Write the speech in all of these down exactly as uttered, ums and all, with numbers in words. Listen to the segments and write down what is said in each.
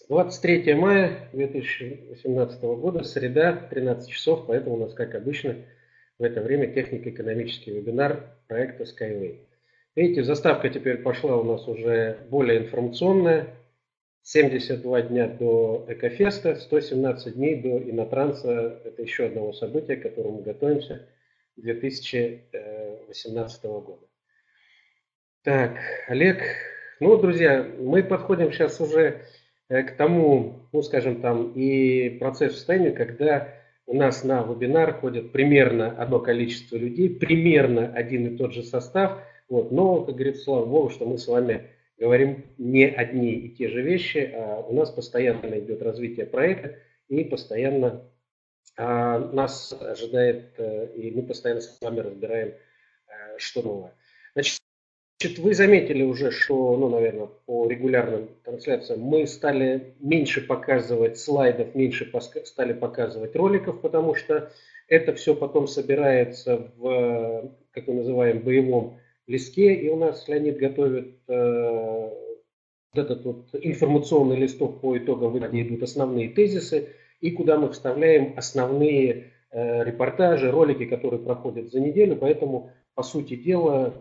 двадцать третье мая две тысячи восемнадцатого года, среда, тринадцать часов, поэтому у нас, как обычно, в это время технико-экономический вебинар проекта Skyway. Видите, заставка теперь пошла у нас уже более информационная. семьдесят два дня до Экофеста, сто семнадцать дней до Инотранса. Это еще одного события, к которому мы готовимся две тысячи восемнадцатого года. Так, Олег. Ну, друзья, мы подходим сейчас уже к тому, ну, скажем там, и процессу состояния, когда у нас на вебинар ходит примерно одно количество людей, примерно один и тот же состав. Вот, но, как говорится, слава богу, что мы с вами говорим не одни и те же вещи, а у нас постоянно идет развитие проекта, и постоянно а, нас ожидает, и мы постоянно с вами разбираем, что новое. Значит, вы заметили уже, что, ну, наверное, по регулярным трансляциям мы стали меньше показывать слайдов, меньше стали показывать роликов, потому что это все потом собирается в, как мы называем, боевом листке, и у нас Леонид готовит э, вот этот вот информационный листок по итогам, где идут основные тезисы, и куда мы вставляем основные э, репортажи, ролики, которые проходят за неделю, поэтому, по сути дела,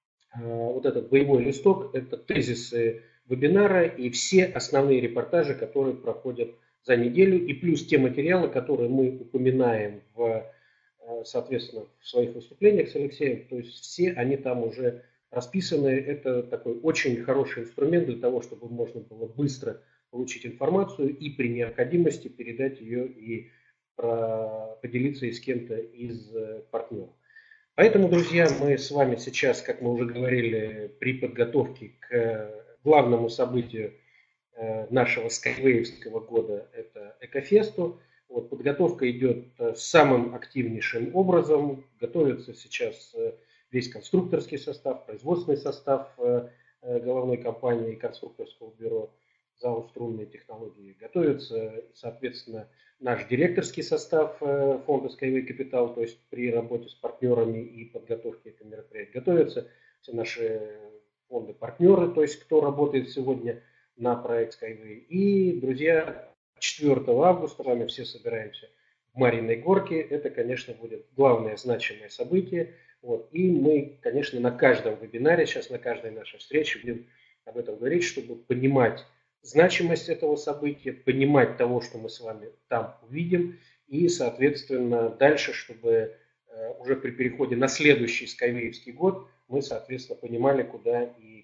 вот этот боевой листок – это тезисы вебинара и все основные репортажи, которые проходят за неделю, и плюс те материалы, которые мы упоминаем в, соответственно, в своих выступлениях с Алексеем. То есть все они там уже расписаны. Это такой очень хороший инструмент для того, чтобы можно было быстро получить информацию и при необходимости передать ее и поделиться и с кем-то из партнеров. Поэтому, друзья, мы с вами сейчас, как мы уже говорили, при подготовке к главному событию нашего скайвеевского года, это Экофесту. Вот, подготовка идет самым активнейшим образом. Готовится сейчас весь конструкторский состав, производственный состав головной компании и конструкторского бюро ЗАО «Струнные технологии». Готовится, соответственно, наш директорский состав фонда Skyway Capital, то есть при работе с партнерами и подготовке этого мероприятия. Готовятся все наши фонды-партнеры, то есть кто работает сегодня на проект Skyway. И, друзья, четвёртого августа с вами все собираемся в Марьиной Горке. Это, конечно, будет главное значимое событие. Вот. И мы, конечно, на каждом вебинаре, сейчас на каждой нашей встрече будем об этом говорить, чтобы понимать значимость этого события, понимать того, что мы с вами там увидим, и, соответственно, дальше, чтобы э, уже при переходе на следующий скайвеевский год мы, соответственно, понимали, куда и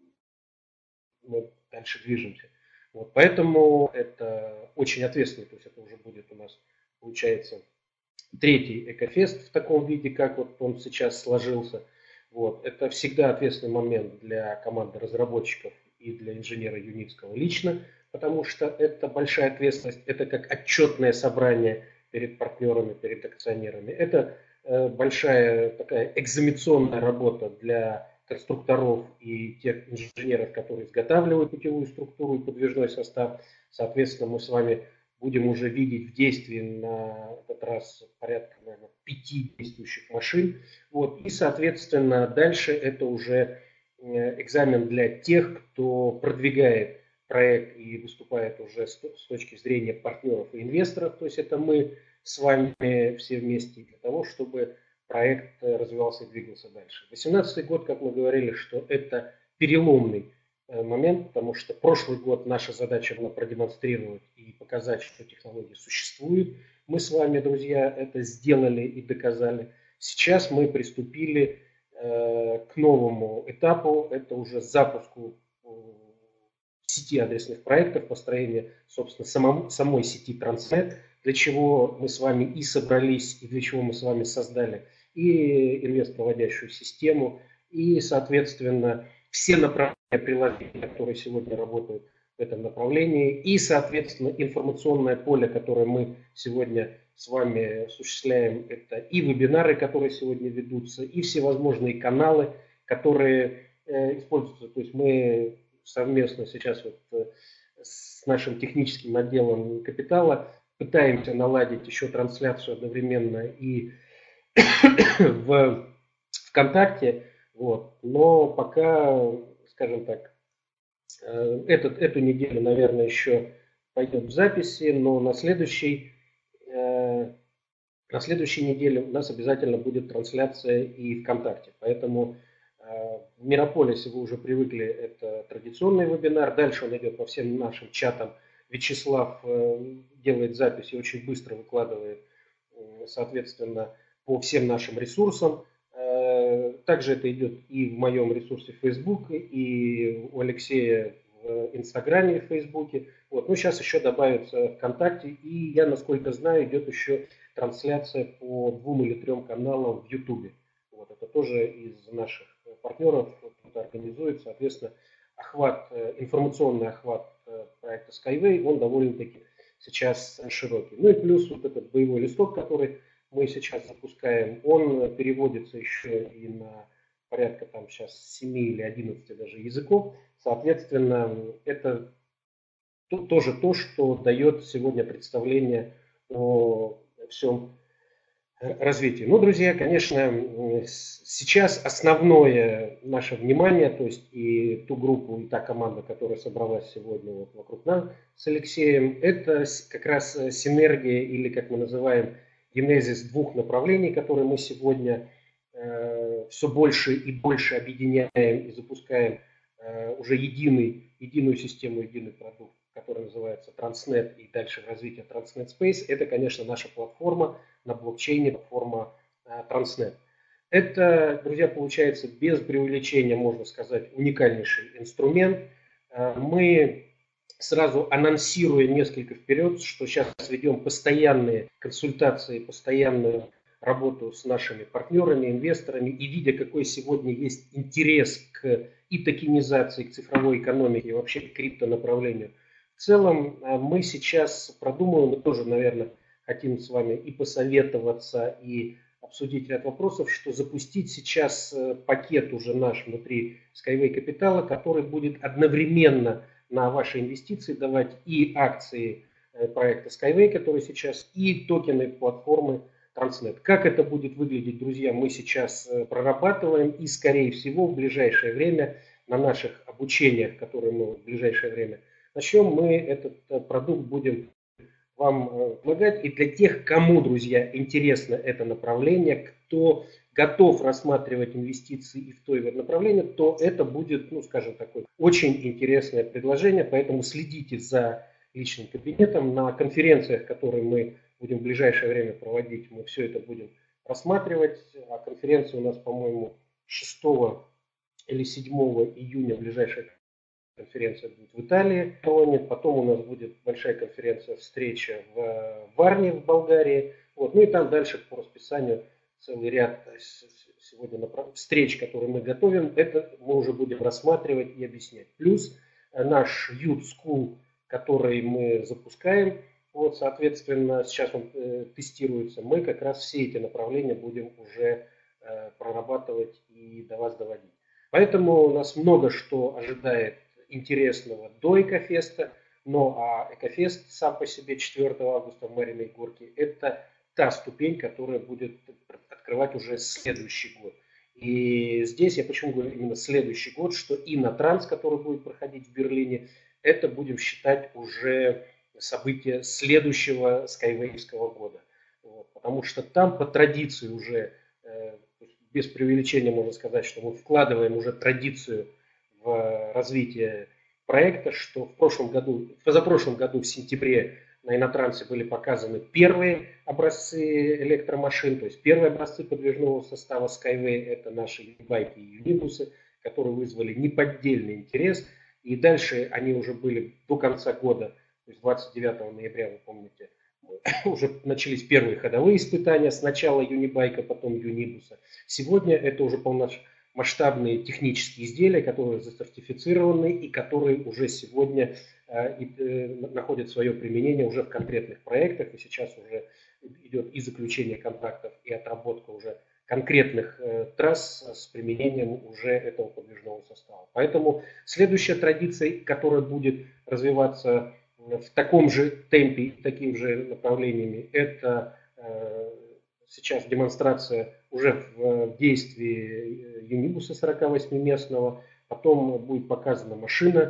мы дальше движемся. Вот, поэтому это очень ответственно, то есть это уже будет у нас, получается, третий Экофест в таком виде, как вот он сейчас сложился. Вот, это всегда ответственный момент для команды разработчиков и для инженера Юницкого лично, потому что это большая ответственность, это как отчетное собрание перед партнерами, перед акционерами. Это э, большая такая экзаменационная работа для конструкторов и тех инженеров, которые изготавливают путевую структуру и подвижной состав. Соответственно, мы с вами будем уже видеть в действии на этот раз порядка, наверное, пяти действующих машин. Вот. И, соответственно, дальше это уже экзамен для тех, кто продвигает проект и выступает уже с точки зрения партнеров и инвесторов. То есть это мы с вами все вместе для того, чтобы проект развивался и двигался дальше. две тысячи восемнадцатый год, как мы говорили, что это переломный момент, потому что прошлый год наша задача была продемонстрировать и показать, что технология существует. Мы с вами, друзья, это сделали и доказали. Сейчас мы приступили э, к новому этапу, это уже запуску э, сети адресных проектов, построение, собственно, самом, самой сети Транснет, для чего мы с вами и собрались, и для чего мы с вами создали и инвестпроводящую систему, и, соответственно, все направления приложений, которые сегодня работают в этом направлении, и, соответственно, информационное поле, которое мы сегодня с вами осуществляем, это и вебинары, которые сегодня ведутся, и всевозможные каналы, которые э, используются. То есть мы совместно сейчас вот, э, с нашим техническим отделом капитала пытаемся наладить еще трансляцию одновременно и в ВКонтакте, вот, но пока, скажем так, этот, эту неделю, наверное, еще пойдет в записи, но на следующей, на следующей неделе у нас обязательно будет трансляция и ВКонтакте. Поэтому в Мирополисе вы уже привыкли, это традиционный вебинар. Дальше он идет по всем нашим чатам. Вячеслав делает запись и очень быстро выкладывает, соответственно, по всем нашим ресурсам. Также это идет и в моем ресурсе Facebook, и у Алексея в Инстаграме и в Фейсбуке. Вот. Ну, сейчас еще добавится ВКонтакте. И я, насколько знаю, идет еще трансляция по двум или трем каналам в Ютубе. Вот. Это тоже из наших партнеров кто-то организует. Соответственно, охват, информационный охват проекта Skyway, он довольно-таки сейчас широкий. Ну и плюс вот этот боевой листок, который мы сейчас запускаем, он переводится еще и на порядка там сейчас семи или одиннадцати даже языков. Соответственно, это тоже то, что дает сегодня представление о всем развитии. Ну, друзья, конечно, сейчас основное наше внимание, то есть и ту группу, и та команда, которая собралась сегодня вот вокруг нас с Алексеем, это как раз синергия, или, как мы называем, генезис двух направлений, которые мы сегодня э, все больше и больше объединяем и запускаем э, уже единый, единую систему, единый продукт, который называется Transnet, и дальше в развитии Transnet Space. Это, конечно, наша платформа на блокчейне, платформа э, Transnet. Это, друзья, получается без преувеличения, можно сказать, уникальнейший инструмент. Э, мы сразу анонсируя несколько вперед, что сейчас ведем постоянные консультации, постоянную работу с нашими партнерами, инвесторами, и видя, какой сегодня есть интерес к и токенизации, к цифровой экономике, и вообще к криптонаправлению. В целом мы сейчас продумываем, мы тоже, наверное, хотим с вами и посоветоваться, и обсудить ряд вопросов, что запустить сейчас пакет уже наш внутри Skyway Капитала, который будет одновременно на ваши инвестиции давать и акции проекта Skyway, который сейчас, и токены платформы Transnet. Как это будет выглядеть, друзья, мы сейчас прорабатываем, и, скорее всего, в ближайшее время на наших обучениях, которые мы в ближайшее время начнем, мы этот продукт будем вам предлагать. И для тех, кому, друзья, интересно это направление, кто готов рассматривать инвестиции и в то, и в это направление, то это будет, ну, скажем, такое очень интересное предложение. Поэтому следите за личным кабинетом. На конференциях, которые мы будем в ближайшее время проводить, мы все это будем рассматривать. А конференция у нас, по-моему, шестого или седьмого июня, ближайшая конференция будет в Италии. Потом у нас будет большая конференция, встреча в Варне в Болгарии. Вот. Ну и там дальше по расписанию целый ряд сегодня встреч, которые мы готовим, это мы уже будем рассматривать и объяснять. Плюс наш Youth School, который мы запускаем, вот, соответственно, сейчас он э, тестируется, мы как раз все эти направления будем уже э, прорабатывать и до вас доводить. Поэтому у нас много что ожидает интересного до Экофеста, но а Экофест сам по себе четвёртого августа в Мариной Горке – это та ступень, которая будет открывать уже следующий год. И здесь я почему говорю именно следующий год, что Иннотранс, который будет проходить в Берлине, это будем считать уже событие следующего скайвейвского года. Вот, потому что там по традиции уже, э, без преувеличения можно сказать, что мы вкладываем уже традицию в развитие проекта, что в прошлом году, в позапрошлом году в сентябре на Иннотрансе были показаны первые образцы электромашин, то есть первые образцы подвижного состава Skyway, это наши юнибайки и юнибусы, которые вызвали неподдельный интерес. И дальше они уже были до конца года, то есть двадцать девятого ноября, вы помните, уже начались первые ходовые испытания, сначала юнибайка, потом юнибуса. Сегодня это уже полномасштабные технические изделия, которые засертифицированы и которые уже сегодня находят свое применение уже в конкретных проектах, и сейчас уже идет и заключение контрактов, и отработка уже конкретных э, трасс с применением уже этого подвижного состава. Поэтому следующая традиция, которая будет развиваться в таком же темпе, такими же направлениями, это э, сейчас демонстрация уже в, в действии юнибуса сорок восьмиместного, потом будет показана машина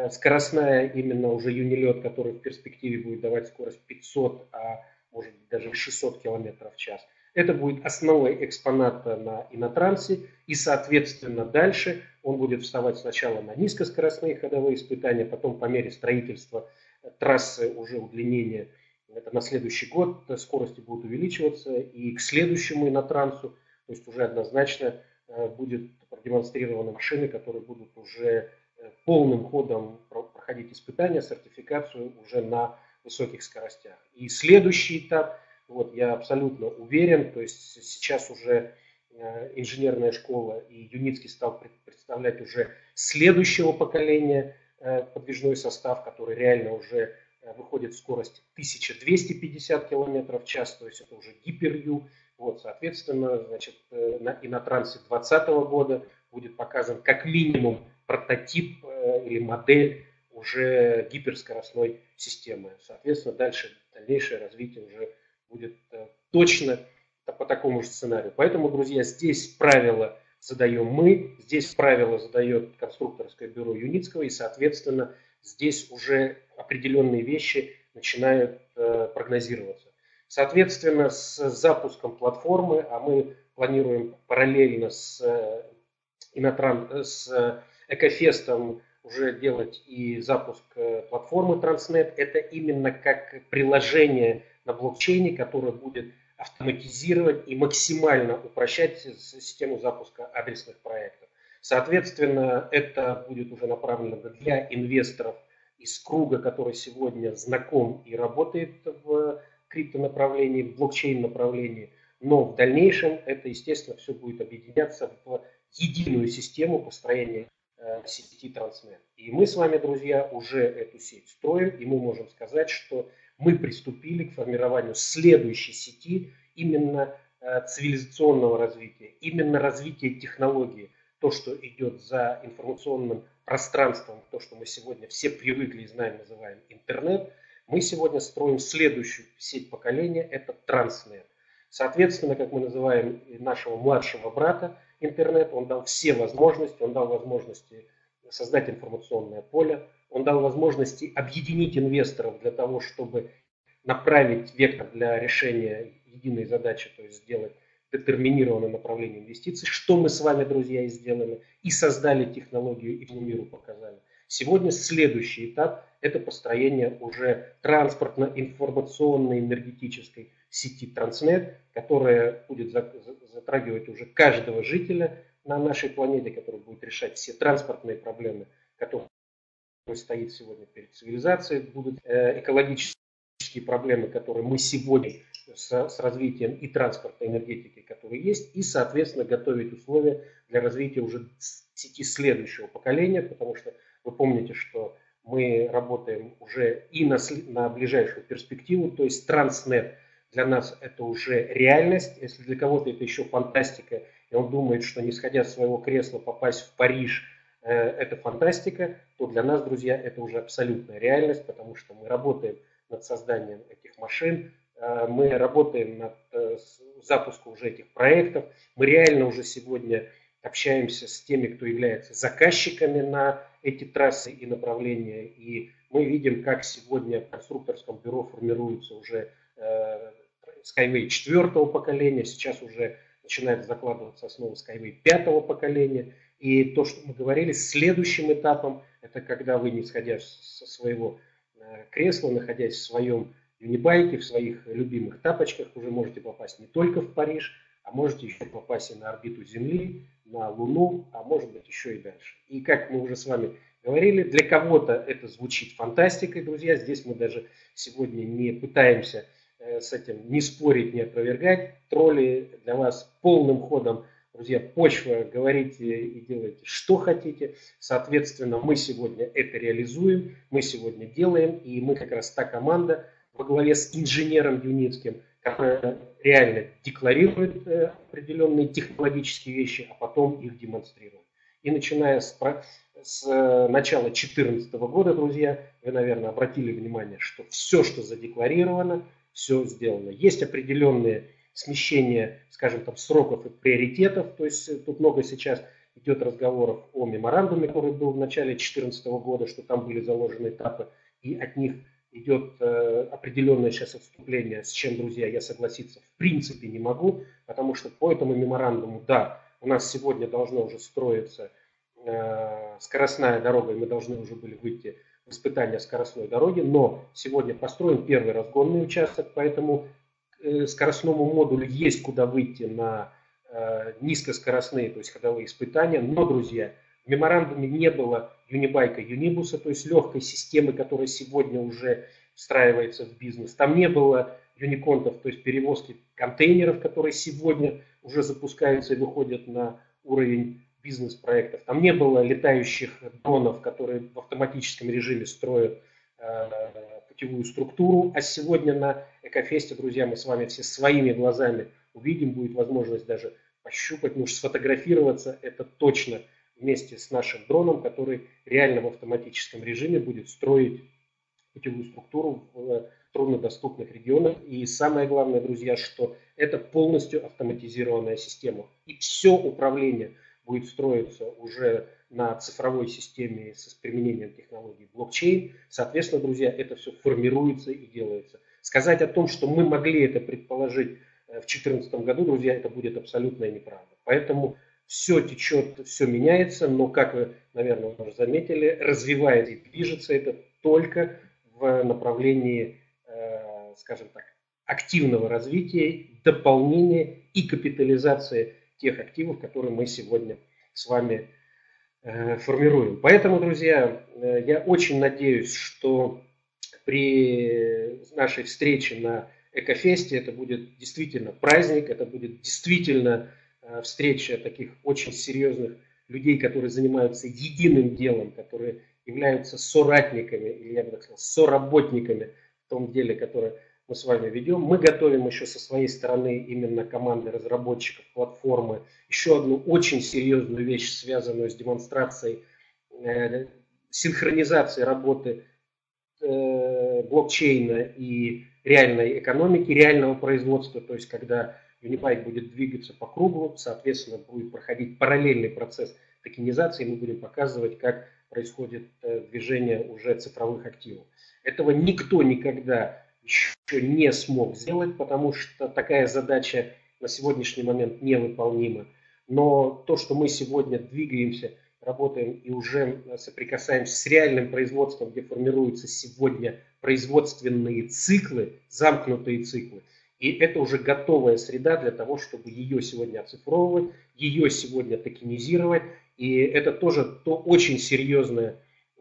скоростная именно уже юнилет, который в перспективе будет давать скорость пятьсот, а может быть даже шестьсот километров в час. Это будет основой экспоната на Инотрансе, и, соответственно, дальше он будет вставать сначала на низкоскоростные ходовые испытания, потом по мере строительства трассы уже удлинения, это на следующий год, скорости будут увеличиваться, и к следующему Инотрансу, то есть уже однозначно будет продемонстрированы машины, которые будут уже полным ходом проходить испытания, сертификацию уже на высоких скоростях. И следующий этап, вот я абсолютно уверен, то есть сейчас уже инженерная школа и Юницкий стал представлять уже следующего поколения подвижной состав, который реально уже выходит в скорость тысяча двести пятьдесят километров в час, то есть это уже гипер-ю. Вот, соответственно, значит, на Инотрансе две тысячи двадцатого года будет показан как минимум прототип или модель уже гиперскоростной системы. Соответственно, дальше дальнейшее развитие уже будет точно по такому же сценарию. Поэтому, друзья, здесь правила задаем мы, здесь правила задает конструкторское бюро Юницкого, и, соответственно, здесь уже определенные вещи начинают э, прогнозироваться. Соответственно, с запуском платформы, а мы планируем параллельно с, э, Инотран, с Экофестом уже делать и запуск э, платформы Transnet, это именно как приложение на блокчейне, которое будет автоматизировать и максимально упрощать систему запуска адресных проектов. Соответственно, это будет уже направлено для инвесторов из круга, который сегодня знаком и работает в криптонаправлении, в блокчейн-направлении. Но в дальнейшем это, естественно, все будет объединяться в единую систему построения э, сети Transnet. И мы с вами, друзья, уже эту сеть строим, и мы можем сказать, что мы приступили к формированию следующей сети именно э, цивилизационного развития, именно развития технологий. То, что идет за информационным пространством, то, что мы сегодня все привыкли и знаем, называем интернет, мы сегодня строим следующую сеть поколения, это Transnet. Соответственно, как мы называем нашего младшего брата интернет, он дал все возможности, он дал возможности создать информационное поле, он дал возможности объединить инвесторов для того, чтобы направить вектор для решения единой задачи, то есть сделать детерминированное направление инвестиций, что мы с вами, друзья, и сделали, и создали технологию, и всему миру показали. Сегодня следующий этап – это построение уже транспортно-информационной энергетической сети Transnet, которая будет затрагивать уже каждого жителя на нашей планете, который будет решать все транспортные проблемы, которые стоит сегодня перед цивилизацией, будут экологические проблемы, которые мы сегодня с, с развитием и транспорта, и энергетики, которые есть, и, соответственно, готовить условия для развития уже сети следующего поколения, потому что вы помните, что мы работаем уже и на, на ближайшую перспективу, то есть Transnet для нас это уже реальность. Если для кого-то это еще фантастика, и он думает, что не сходя с своего кресла попасть в Париж э, это фантастика, то для нас, друзья, это уже абсолютная реальность, потому что мы работаем над созданием этих машин, э, мы работаем над э, запуском уже этих проектов, мы реально уже сегодня общаемся с теми, кто является заказчиками на эти трассы и направления, и мы видим, как сегодня в конструкторском бюро формируется уже э, Skyway четвертого поколения, сейчас уже начинает закладываться основа Skyway пятого поколения, и то, что мы говорили, следующим этапом, это когда вы, не сходя со своего э, кресла, находясь в своем юнибайке, в своих любимых тапочках, уже можете попасть не только в Париж, а можете еще попасть и на орбиту Земли, на Луну, а может быть еще и дальше. И как мы уже с вами говорили, для кого-то это звучит фантастикой, друзья. Здесь мы даже сегодня не пытаемся э, с этим не спорить, не опровергать. Тролли для вас полным ходом, друзья, почва, говорите и делайте, что хотите. Соответственно, мы сегодня это реализуем, мы сегодня делаем, и мы как раз та команда во главе с инженером Юницким, которая реально декларирует определенные технологические вещи, а потом их демонстрирует. И начиная с, с начала две тысячи четырнадцатого года, друзья, вы, наверное, обратили внимание, что все, что задекларировано, все сделано. Есть определенные смещения, скажем, там, сроков и приоритетов, то есть тут много сейчас идет разговоров о меморандуме, который был в начале две тысячи четырнадцатого года, что там были заложены этапы, и от них идет э, определенное сейчас отступление, с чем, друзья, я согласиться в принципе не могу, потому что по этому меморандуму, да, у нас сегодня должно уже строиться э, скоростная дорога, и мы должны уже были выйти в испытание скоростной дороги, но сегодня построен первый разгонный участок, поэтому э, скоростному модулю есть куда выйти на э, низкоскоростные, то есть ходовые испытания, но, друзья, в меморандуме не было юнибайка, юнибуса, то есть легкой системы, которая сегодня уже встраивается в бизнес. Там не было юниконтов, то есть перевозки контейнеров, которые сегодня уже запускаются и выходят на уровень бизнес-проектов. Там не было летающих дронов, которые в автоматическом режиме строят э, путевую структуру. А сегодня на Экофесте, друзья, мы с вами все своими глазами увидим, будет возможность даже пощупать, ну, сфотографироваться, это точно, вместе с нашим дроном, который реально в автоматическом режиме будет строить путевую структуру в труднодоступных регионах. И самое главное, друзья, что это полностью автоматизированная система. И все управление будет строиться уже на цифровой системе с применением технологий блокчейн. Соответственно, друзья, это все формируется и делается. Сказать о том, что мы могли это предположить в две тысячи четырнадцатом году, друзья, это будет абсолютная неправда. Поэтому все течет, все меняется, но, как вы, наверное, уже заметили, развивается и движется это только в направлении, э, скажем так, активного развития, дополнения и капитализации тех активов, которые мы сегодня с вами э, формируем. Поэтому, друзья, э, я очень надеюсь, что при нашей встрече на Экофесте это будет действительно праздник, это будет действительно встреча таких очень серьезных людей, которые занимаются единым делом, которые являются соратниками, или я бы так сказал, соработниками в том деле, которое мы с вами ведем. Мы готовим еще со своей стороны именно команды разработчиков платформы еще одну очень серьезную вещь, связанную с демонстрацией э, синхронизации работы э, блокчейна и реальной экономики, реального производства, то есть когда Юнибайк будет двигаться по кругу, соответственно, будет проходить параллельный процесс токенизации, мы будем показывать, как происходит движение уже цифровых активов. Этого никто никогда еще не смог сделать, потому что такая задача на сегодняшний момент невыполнима. Но то, что мы сегодня двигаемся, работаем и уже соприкасаемся с реальным производством, где формируются сегодня производственные циклы, замкнутые циклы, и это уже готовая среда для того, чтобы ее сегодня оцифровывать, ее сегодня токенизировать. И это тоже то очень серьезное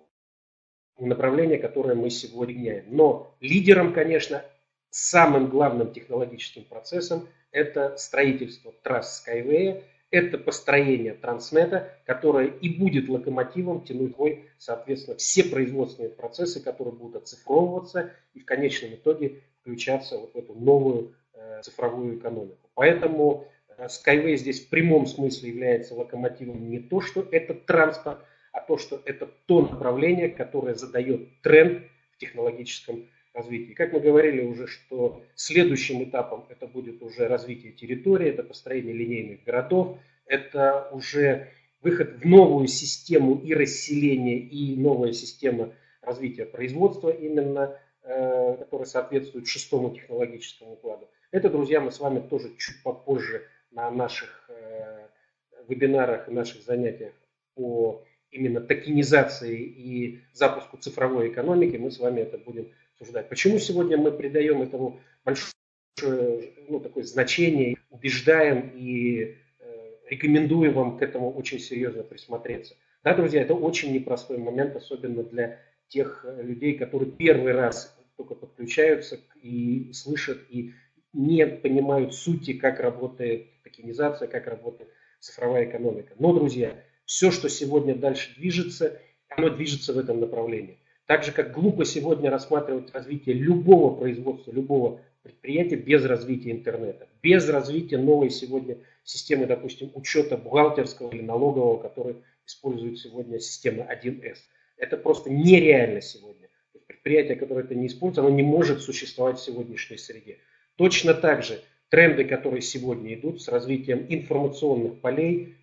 направление, которое мы сегодня меняем. Но лидером, конечно, самым главным технологическим процессом это строительство трасс Skyway, это построение Транснета, которое и будет локомотивом тянуть бой, соответственно, все производственные процессы, которые будут оцифровываться и в конечном итоге включаться вот в эту новую э, цифровую экономику. Поэтому э, Skyway здесь в прямом смысле является локомотивом не то, что это транспорт, а то, что это то направление, которое задает тренд в технологическом развитии. Как мы говорили уже, что следующим этапом это будет уже развитие территории, это построение линейных городов, это уже выход в новую систему и расселения, и новая система развития производства именно, который соответствует шестому технологическому укладу. Это, друзья, мы с вами тоже чуть попозже на наших вебинарах и наших занятиях по именно токенизации и запуску цифровой экономики, мы с вами это будем обсуждать. Почему сегодня мы придаем этому большое, ну, такое значение, убеждаем и э, рекомендуем вам к этому очень серьезно присмотреться. Да, друзья, это очень непростой момент, особенно для тех людей, которые первый раз только подключаются и слышат, и не понимают сути, как работает токенизация, как работает цифровая экономика. Но, друзья, все, что сегодня дальше движется, оно движется в этом направлении. Так же, как глупо сегодня рассматривать развитие любого производства, любого предприятия без развития интернета, без развития новой сегодня системы, допустим, учета бухгалтерского или налогового, который использует сегодня система один эс. Это просто нереально сегодня. Предприятие, которое это не использует, оно не может существовать в сегодняшней среде. Точно так же тренды, которые сегодня идут с развитием информационных полей,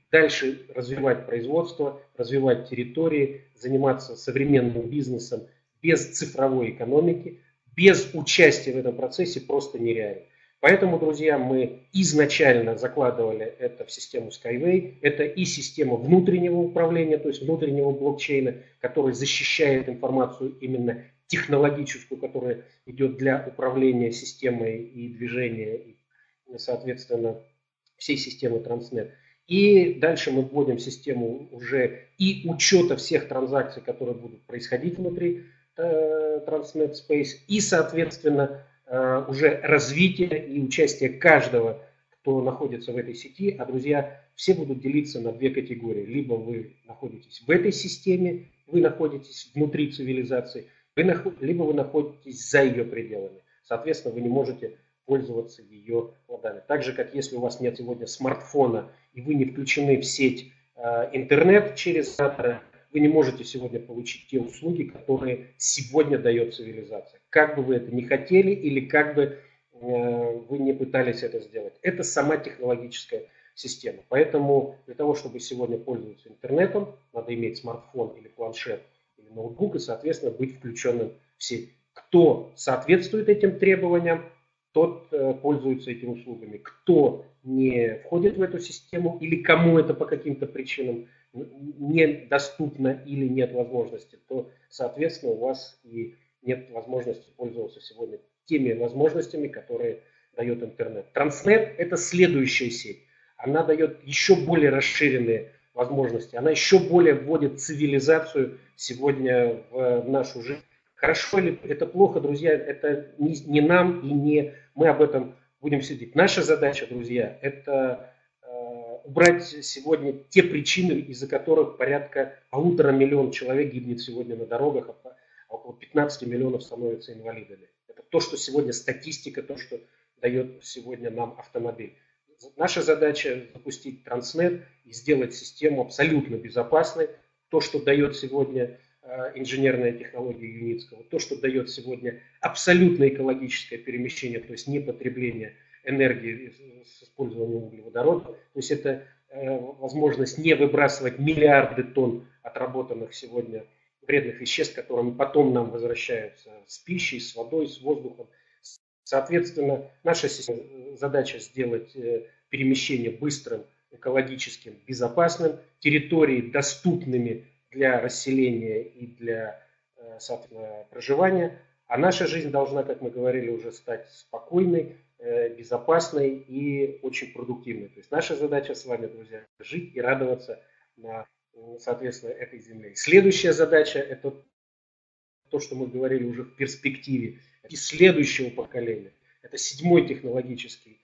дальше развивать производство, развивать территории, заниматься современным бизнесом без цифровой экономики, без участия в этом процессе просто нереально. Поэтому, друзья, мы изначально закладывали это в систему Skyway. Это и система внутреннего управления, то есть внутреннего блокчейна, который защищает информацию именно технологическую, которая идет для управления системой и движения, и, соответственно, всей системы Transnet. И дальше мы вводим систему уже и учета всех транзакций, которые будут происходить внутри э, Transnet Space, и, соответственно, э, уже развитие и участие каждого, кто находится в этой сети. А, друзья, все будут делиться на две категории. Либо вы находитесь в этой системе, вы находитесь внутри цивилизации, вы наход... либо вы находитесь за ее пределами. Соответственно, вы не можете пользоваться ее плодами. Так же, как если у вас нет сегодня смартфона и вы не включены в сеть э, интернет через оператора, вы не можете сегодня получить те услуги, которые сегодня дает цивилизация. Как бы вы это ни хотели или как бы э, вы не пытались это сделать. Это сама технологическая система. Поэтому для того, чтобы сегодня пользоваться интернетом, надо иметь смартфон или планшет или ноутбук и, соответственно, быть включенным в сеть. Кто соответствует этим требованиям, тот э, пользуется этими услугами. Кто не входит в эту систему или кому это по каким-то причинам недоступно или нет возможности, то, соответственно, у вас и нет возможности пользоваться сегодня теми возможностями, которые дает интернет. Transnet – это следующая сеть. Она дает еще более расширенные возможности. Она еще более вводит цивилизацию сегодня в нашу жизнь. Хорошо ли это плохо, друзья, это не, не нам и не мы об этом будем судить. Наша задача, друзья, это э, убрать сегодня те причины, из-за которых порядка полутора миллионов человек гибнет сегодня на дорогах, а около пятнадцати миллионов становятся инвалидами. Это то, что сегодня статистика, то, что дает сегодня нам автомобиль. Наша задача запустить Transnet и сделать систему абсолютно безопасной. То, что дает сегодня инженерная технология Юницкого, то, что дает сегодня абсолютно экологическое перемещение, то есть не потребление энергии с использованием углеводорода, то есть это э, возможность не выбрасывать миллиарды тонн отработанных сегодня вредных веществ, которыми потом нам возвращаются с пищей, с водой, с воздухом. Соответственно, наша задача сделать э, перемещение быстрым, экологическим, безопасным, территории доступными для расселения и для, соответственно, проживания. А наша жизнь должна, как мы говорили, уже стать спокойной, безопасной и очень продуктивной. То есть наша задача с вами, друзья, жить и радоваться на, соответственно, этой земле. Следующая задача – это то, что мы говорили уже в перспективе, и следующего поколения. Это седьмой технологический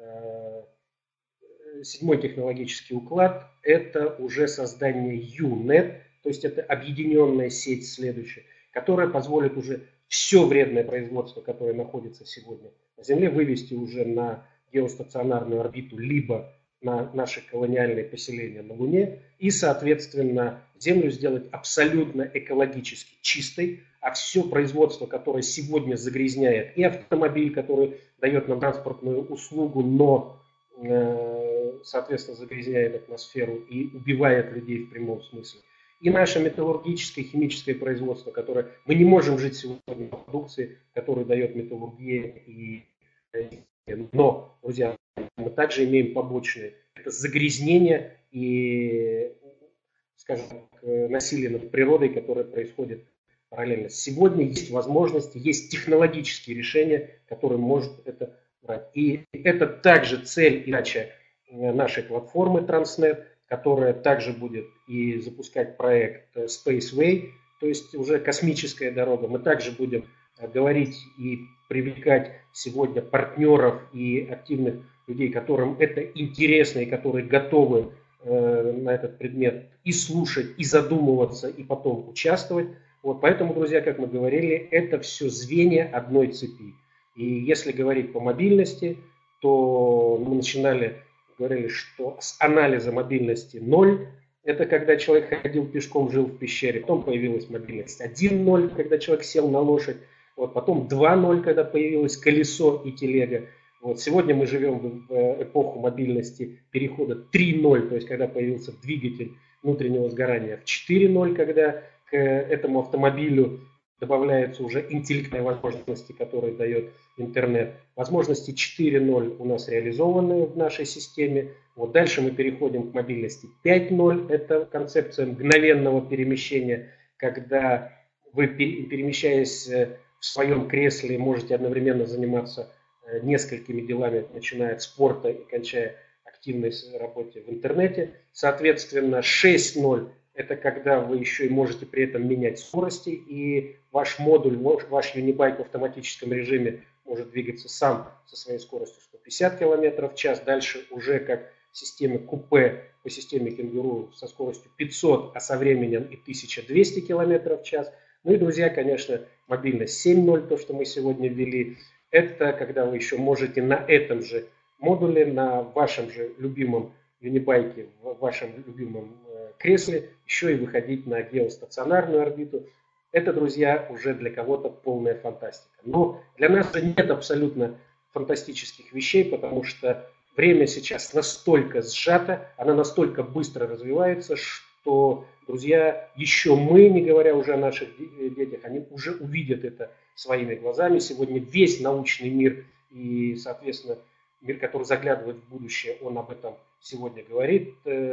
седьмой технологический уклад, это уже создание ю-нет, то есть это объединенная сеть следующая, которая позволит уже все вредное производство, которое находится сегодня на Земле, вывести уже на геостационарную орбиту, либо на наши колониальные поселения на Луне, и, соответственно, Землю сделать абсолютно экологически чистой, а все производство, которое сегодня загрязняет и автомобиль, который дает нам транспортную услугу, но соответственно, загрязняет атмосферу и убивает людей в прямом смысле. И наше металлургическое, химическое производство, которое мы не можем жить сегодня в продукции, которую дает металлургия. И, но, друзья, мы также имеем побочные. Это загрязнение и, скажем так, насилие над природой, которое происходит параллельно. Сегодня есть возможности, есть технологические решения, которые может это брать. И это также цель и задача нашей платформы Transnet, которая также будет и запускать проект Spaceway, то есть уже космическая дорога. Мы также будем говорить и привлекать сегодня партнеров и активных людей, которым это интересно и которые готовы э, на этот предмет и слушать, и задумываться, и потом участвовать. Вот, поэтому, друзья, как мы говорили, это все звенья одной цепи. И если говорить по мобильности, то мы начинали, говорили, что с анализа мобильности ноль, это когда человек ходил пешком, жил в пещере, потом появилась мобильность один ноль, когда человек сел на лошадь, вот, потом два ноль, когда появилось колесо и телега, Вот. Сегодня мы живем в эпоху мобильности перехода три ноль, то есть когда появился двигатель внутреннего сгорания, в четыре ноль, когда к этому автомобилю добавляются уже интеллектуальные возможности, которые дает интернет. Возможности четыре ноль у нас реализованы в нашей системе. Вот дальше мы переходим к мобильности пять ноль. Это концепция мгновенного перемещения, когда вы, перемещаясь в своем кресле, можете одновременно заниматься несколькими делами, начиная от спорта и кончая активной работе в интернете. Соответственно, шесть ноль – это когда вы еще и можете при этом менять скорости, и ваш модуль, ваш юнибайк в автоматическом режиме может двигаться сам со своей скоростью сто пятьдесят километров в час. Дальше уже как в системе купе по системе кенгуру со скоростью пятьсот, а со временем и тысяча двести километров в час. Ну и, друзья, конечно, мобильность семь ноль, то, что мы сегодня ввели, это когда вы еще можете на этом же модуле, на вашем же любимом юнибайке, в вашем любимом кресле, еще и выходить на геостационарную орбиту. Это, друзья, уже для кого-то полная фантастика. Но для нас же нет абсолютно фантастических вещей, потому что время сейчас настолько сжато, оно настолько быстро развивается, что, друзья, еще мы, не говоря уже о наших детях, они уже увидят это своими глазами. Сегодня весь научный мир и, соответственно, мир, который заглядывает в будущее, он об этом сегодня говорит.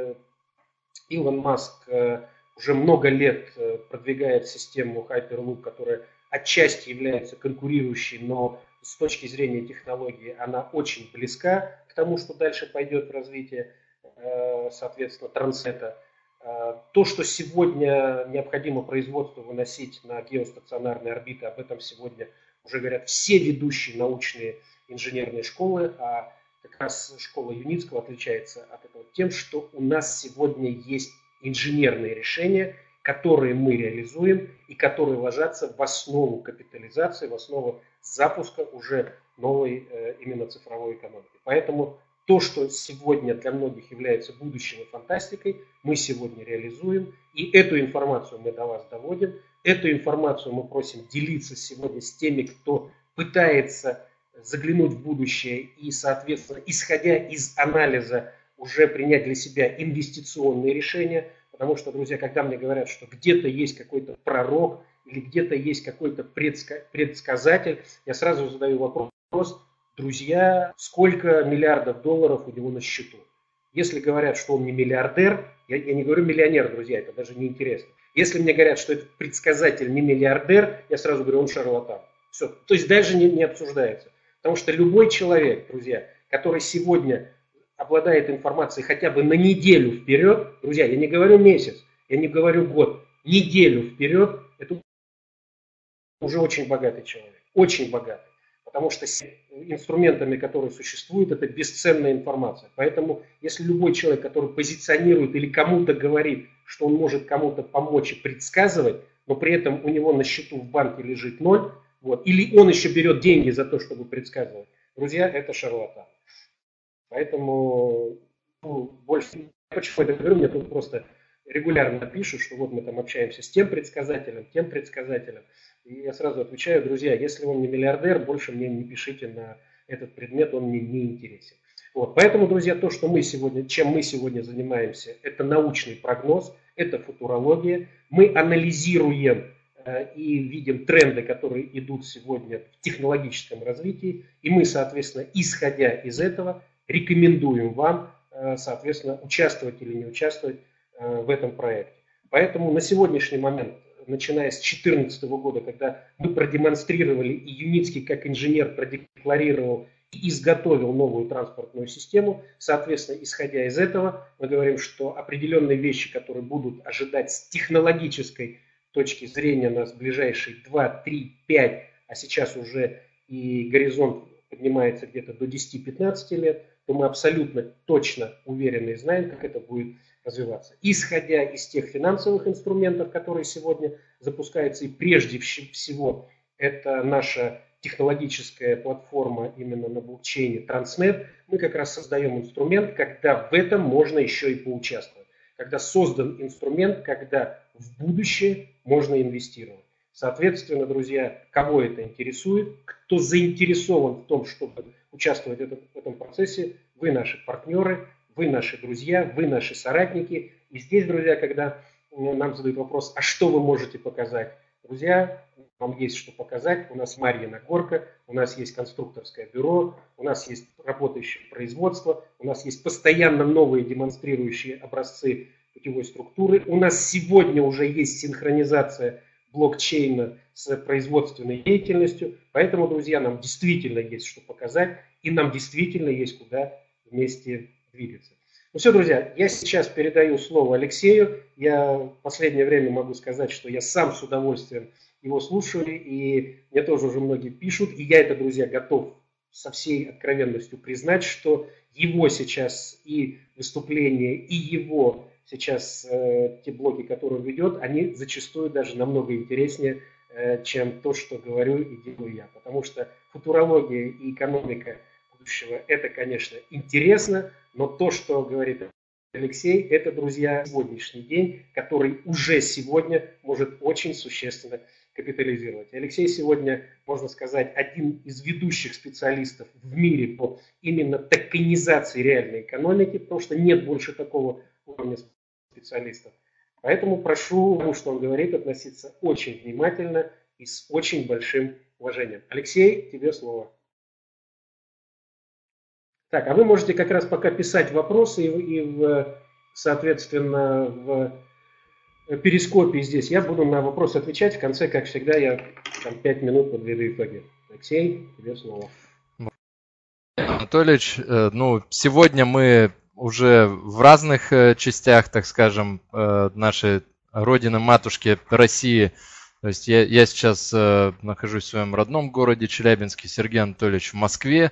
Илон Маск уже много лет продвигает систему Hyperloop, которая отчасти является конкурирующей, но с точки зрения технологии она очень близка к тому, что дальше пойдет в развитие, соответственно, Транснета. То, что сегодня необходимо производству выносить на геостационарные орбиты, об этом сегодня уже говорят все ведущие научные инженерные школы, а как раз школа Юницкого отличается от этого тем, что у нас сегодня есть инженерные решения, которые мы реализуем и которые ложатся в основу капитализации, в основу запуска уже новой э, именно цифровой экономики. Поэтому то, что сегодня для многих является будущим и фантастикой, мы сегодня реализуем, и эту информацию мы до вас доводим. Эту информацию мы просим делиться сегодня с теми, кто пытается заглянуть в будущее и, соответственно, исходя из анализа, уже принять для себя инвестиционные решения. Потому что, друзья, когда мне говорят, что где-то есть какой-то пророк или где-то есть какой-то предсказатель, я сразу задаю вопрос: друзья, сколько миллиардов долларов у него на счету? Если говорят, что он не миллиардер, я, я не говорю миллионер, друзья, это даже не интересно. Если мне говорят, что этот предсказатель не миллиардер, я сразу говорю, он шарлатан. Все. То есть даже не, не обсуждается. Потому что любой человек, друзья, который сегодня обладает информацией хотя бы на неделю вперед, друзья, я не говорю месяц, я не говорю год, неделю вперед, это уже очень богатый человек, очень богатый. Потому что инструментами, которые существуют, это бесценная информация. Поэтому, если любой человек, который позиционирует или кому-то говорит, что он может кому-то помочь и предсказывать, но при этом у него на счету в банке лежит ноль, вот, или он еще берет деньги за то, чтобы предсказывать, друзья, это шарлатан. Поэтому ну, больше, почему я это говорю, мне тут просто регулярно пишут, что вот мы там общаемся с тем предсказателем, тем предсказателем. И я сразу отвечаю: друзья, если он не миллиардер, больше мне не пишите на этот предмет, он мне не интересен. Вот. Поэтому, друзья, то, что мы сегодня, чем мы сегодня занимаемся, это научный прогноз, это футурология. Мы анализируем э, и видим тренды, которые идут сегодня в технологическом развитии. И мы, соответственно, исходя из этого, рекомендуем вам, э, соответственно, участвовать или не участвовать э, в этом проекте. Поэтому на сегодняшний момент, начиная с две тысячи четырнадцатого года, когда мы продемонстрировали, и Юницкий как инженер продекларировал и изготовил новую транспортную систему, соответственно, исходя из этого, мы говорим, что определенные вещи, которые будут ожидать с технологической точки зрения нас в ближайшие два, три, пять, а сейчас уже и горизонт поднимается где-то до десяти-пятнадцати лет, то мы абсолютно точно уверены и знаем, как это будет развиваться. Исходя из тех финансовых инструментов, которые сегодня запускаются, и прежде всего это наша технологическая платформа именно на блокчейне Транснет, мы как раз создаем инструмент, когда в этом можно еще и поучаствовать. Когда создан инструмент, когда в будущее можно инвестировать. Соответственно, друзья, кого это интересует, кто заинтересован в том, чтобы участвовать в этом процессе, вы наши партнеры, вы наши друзья, вы наши соратники. И здесь, друзья, когда нам задают вопрос, а что вы можете показать? Друзья, нам есть что показать. У нас Марьина горка, у нас есть конструкторское бюро, у нас есть работающее производство, у нас есть постоянно новые демонстрирующие образцы путевой структуры. У нас сегодня уже есть синхронизация блокчейна с производственной деятельностью. Поэтому, друзья, нам действительно есть что показать, и нам действительно есть куда вместе двигаться. Ну все, друзья, я сейчас передаю слово Алексею. Я в последнее время могу сказать, что я сам с удовольствием его слушаю, и мне тоже уже многие пишут, и я это, друзья, готов со всей откровенностью признать, что его сейчас и выступление, и его сейчас э, те блоки, которые он ведет, они зачастую даже намного интереснее, э, чем то, что говорю и делаю я. Потому что футурология и экономика будущего – это, конечно, интересно, но то, что говорит Алексей, это, друзья, сегодняшний день, который уже сегодня может очень существенно капитализировать. Алексей сегодня, можно сказать, один из ведущих специалистов в мире по именно токенизации реальной экономики, потому что нет больше такого уровня специалистов. Поэтому прошу, тому, что он говорит, относиться очень внимательно и с очень большим уважением. Алексей, тебе слово. Так, а вы можете как раз пока писать вопросы и, и в, соответственно, в перископе здесь я буду на вопросы отвечать. В конце, как всегда, я там пять минут подведу итоги. Алексей, тебе слово. Анатольевич, ну, сегодня мы уже в разных частях, так скажем, нашей родины-матушки России. То есть я, я сейчас нахожусь в своем родном городе Челябинске, Сергей Анатольевич в Москве.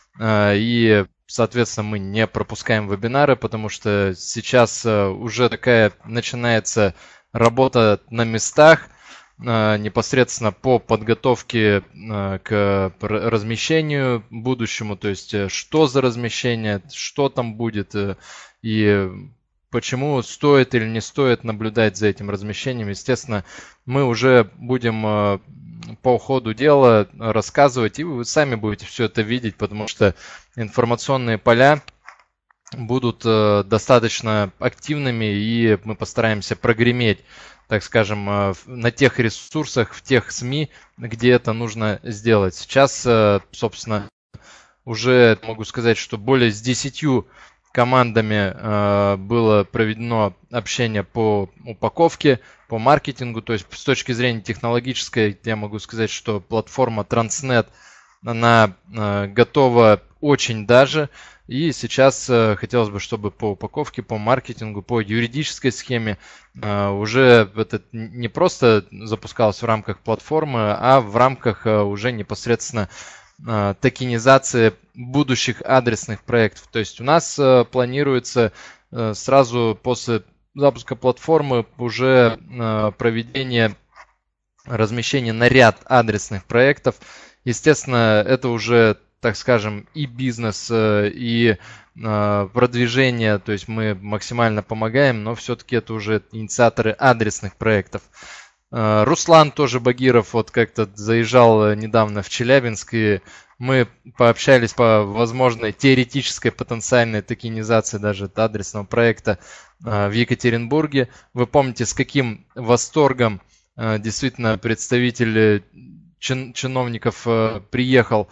И, соответственно, мы не пропускаем вебинары, потому что сейчас уже такая начинается работа на местах, непосредственно по подготовке к размещению будущему, то есть что за размещение, что там будет и почему стоит или не стоит наблюдать за этим размещением. Естественно, мы уже будем по ходу дела рассказывать, и вы сами будете все это видеть, потому что информационные поля будут достаточно активными, и мы постараемся прогреметь, так скажем, на тех ресурсах, в тех СМИ, где это нужно сделать. Сейчас, собственно, уже могу сказать, что более с десятью командами было проведено общение по упаковке, по маркетингу. То есть с точки зрения технологической, я могу сказать, что платформа Transnet, она готова очень даже. И сейчас хотелось бы, чтобы по упаковке, по маркетингу, по юридической схеме уже это не просто запускалось в рамках платформы, а в рамках уже непосредственно токенизации будущих адресных проектов. То есть у нас планируется сразу после запуска платформы уже проведение размещения на ряд адресных проектов. Естественно, это уже, так скажем, и бизнес, и продвижение, то есть мы максимально помогаем, но все-таки это уже инициаторы адресных проектов. Руслан тоже Багиров вот как-то заезжал недавно в Челябинск, и мы пообщались по возможной теоретической потенциальной токенизации даже адресного проекта в Екатеринбурге. Вы помните, с каким восторгом действительно представитель чин, чиновников приехал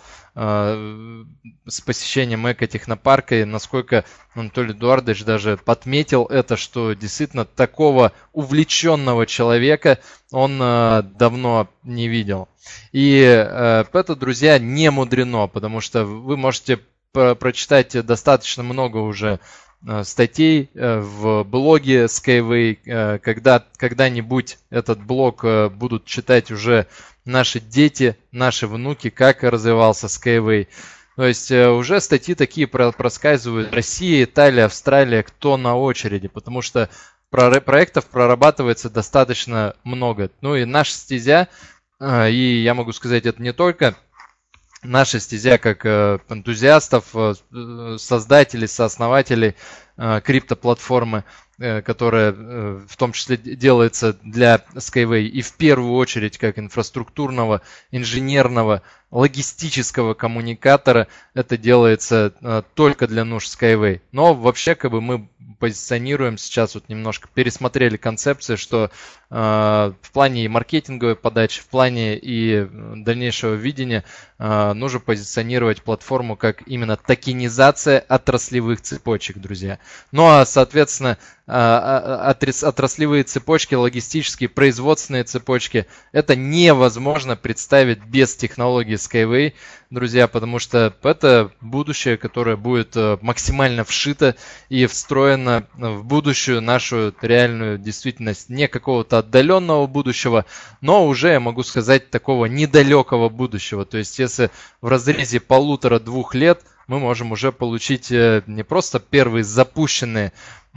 с посещением экотехнопарка, и насколько Анатолий Эдуардович даже подметил это, что действительно такого увлеченного человека он давно не видел. И это, друзья, не мудрено, потому что вы можете прочитать достаточно много уже статей в блоге Skyway, когда когда-нибудь этот блог будут читать уже наши дети, наши внуки, как развивался Skyway. То есть уже статьи такие проскальзывают. Россия, Италия, Австралия, кто на очереди, потому что проектов прорабатывается достаточно много. Ну и наша стезя, и я могу сказать, это не только наша стезя как энтузиастов, создателей, сооснователей криптоплатформы. которая в том числе делается для Skyway, и в первую очередь как инфраструктурного, инженерного, логистического коммуникатора, это делается только для нужд Skyway. Но вообще как бы мы позиционируем сейчас, вот немножко пересмотрели концепции, что э, в плане и маркетинговой подачи, в плане и дальнейшего видения э, нужно позиционировать платформу как именно токенизация отраслевых цепочек, друзья. Ну а, соответственно, э, отраслевые цепочки, логистические, производственные цепочки, это невозможно представить без технологии Skyway, друзья, потому что это будущее, которое будет максимально вшито и встроено в будущую нашу реальную действительность, не какого-то отдаленного будущего, но уже, я могу сказать, такого недалекого будущего. То есть, если в разрезе полутора-двух лет мы можем уже получить не просто первые запущенные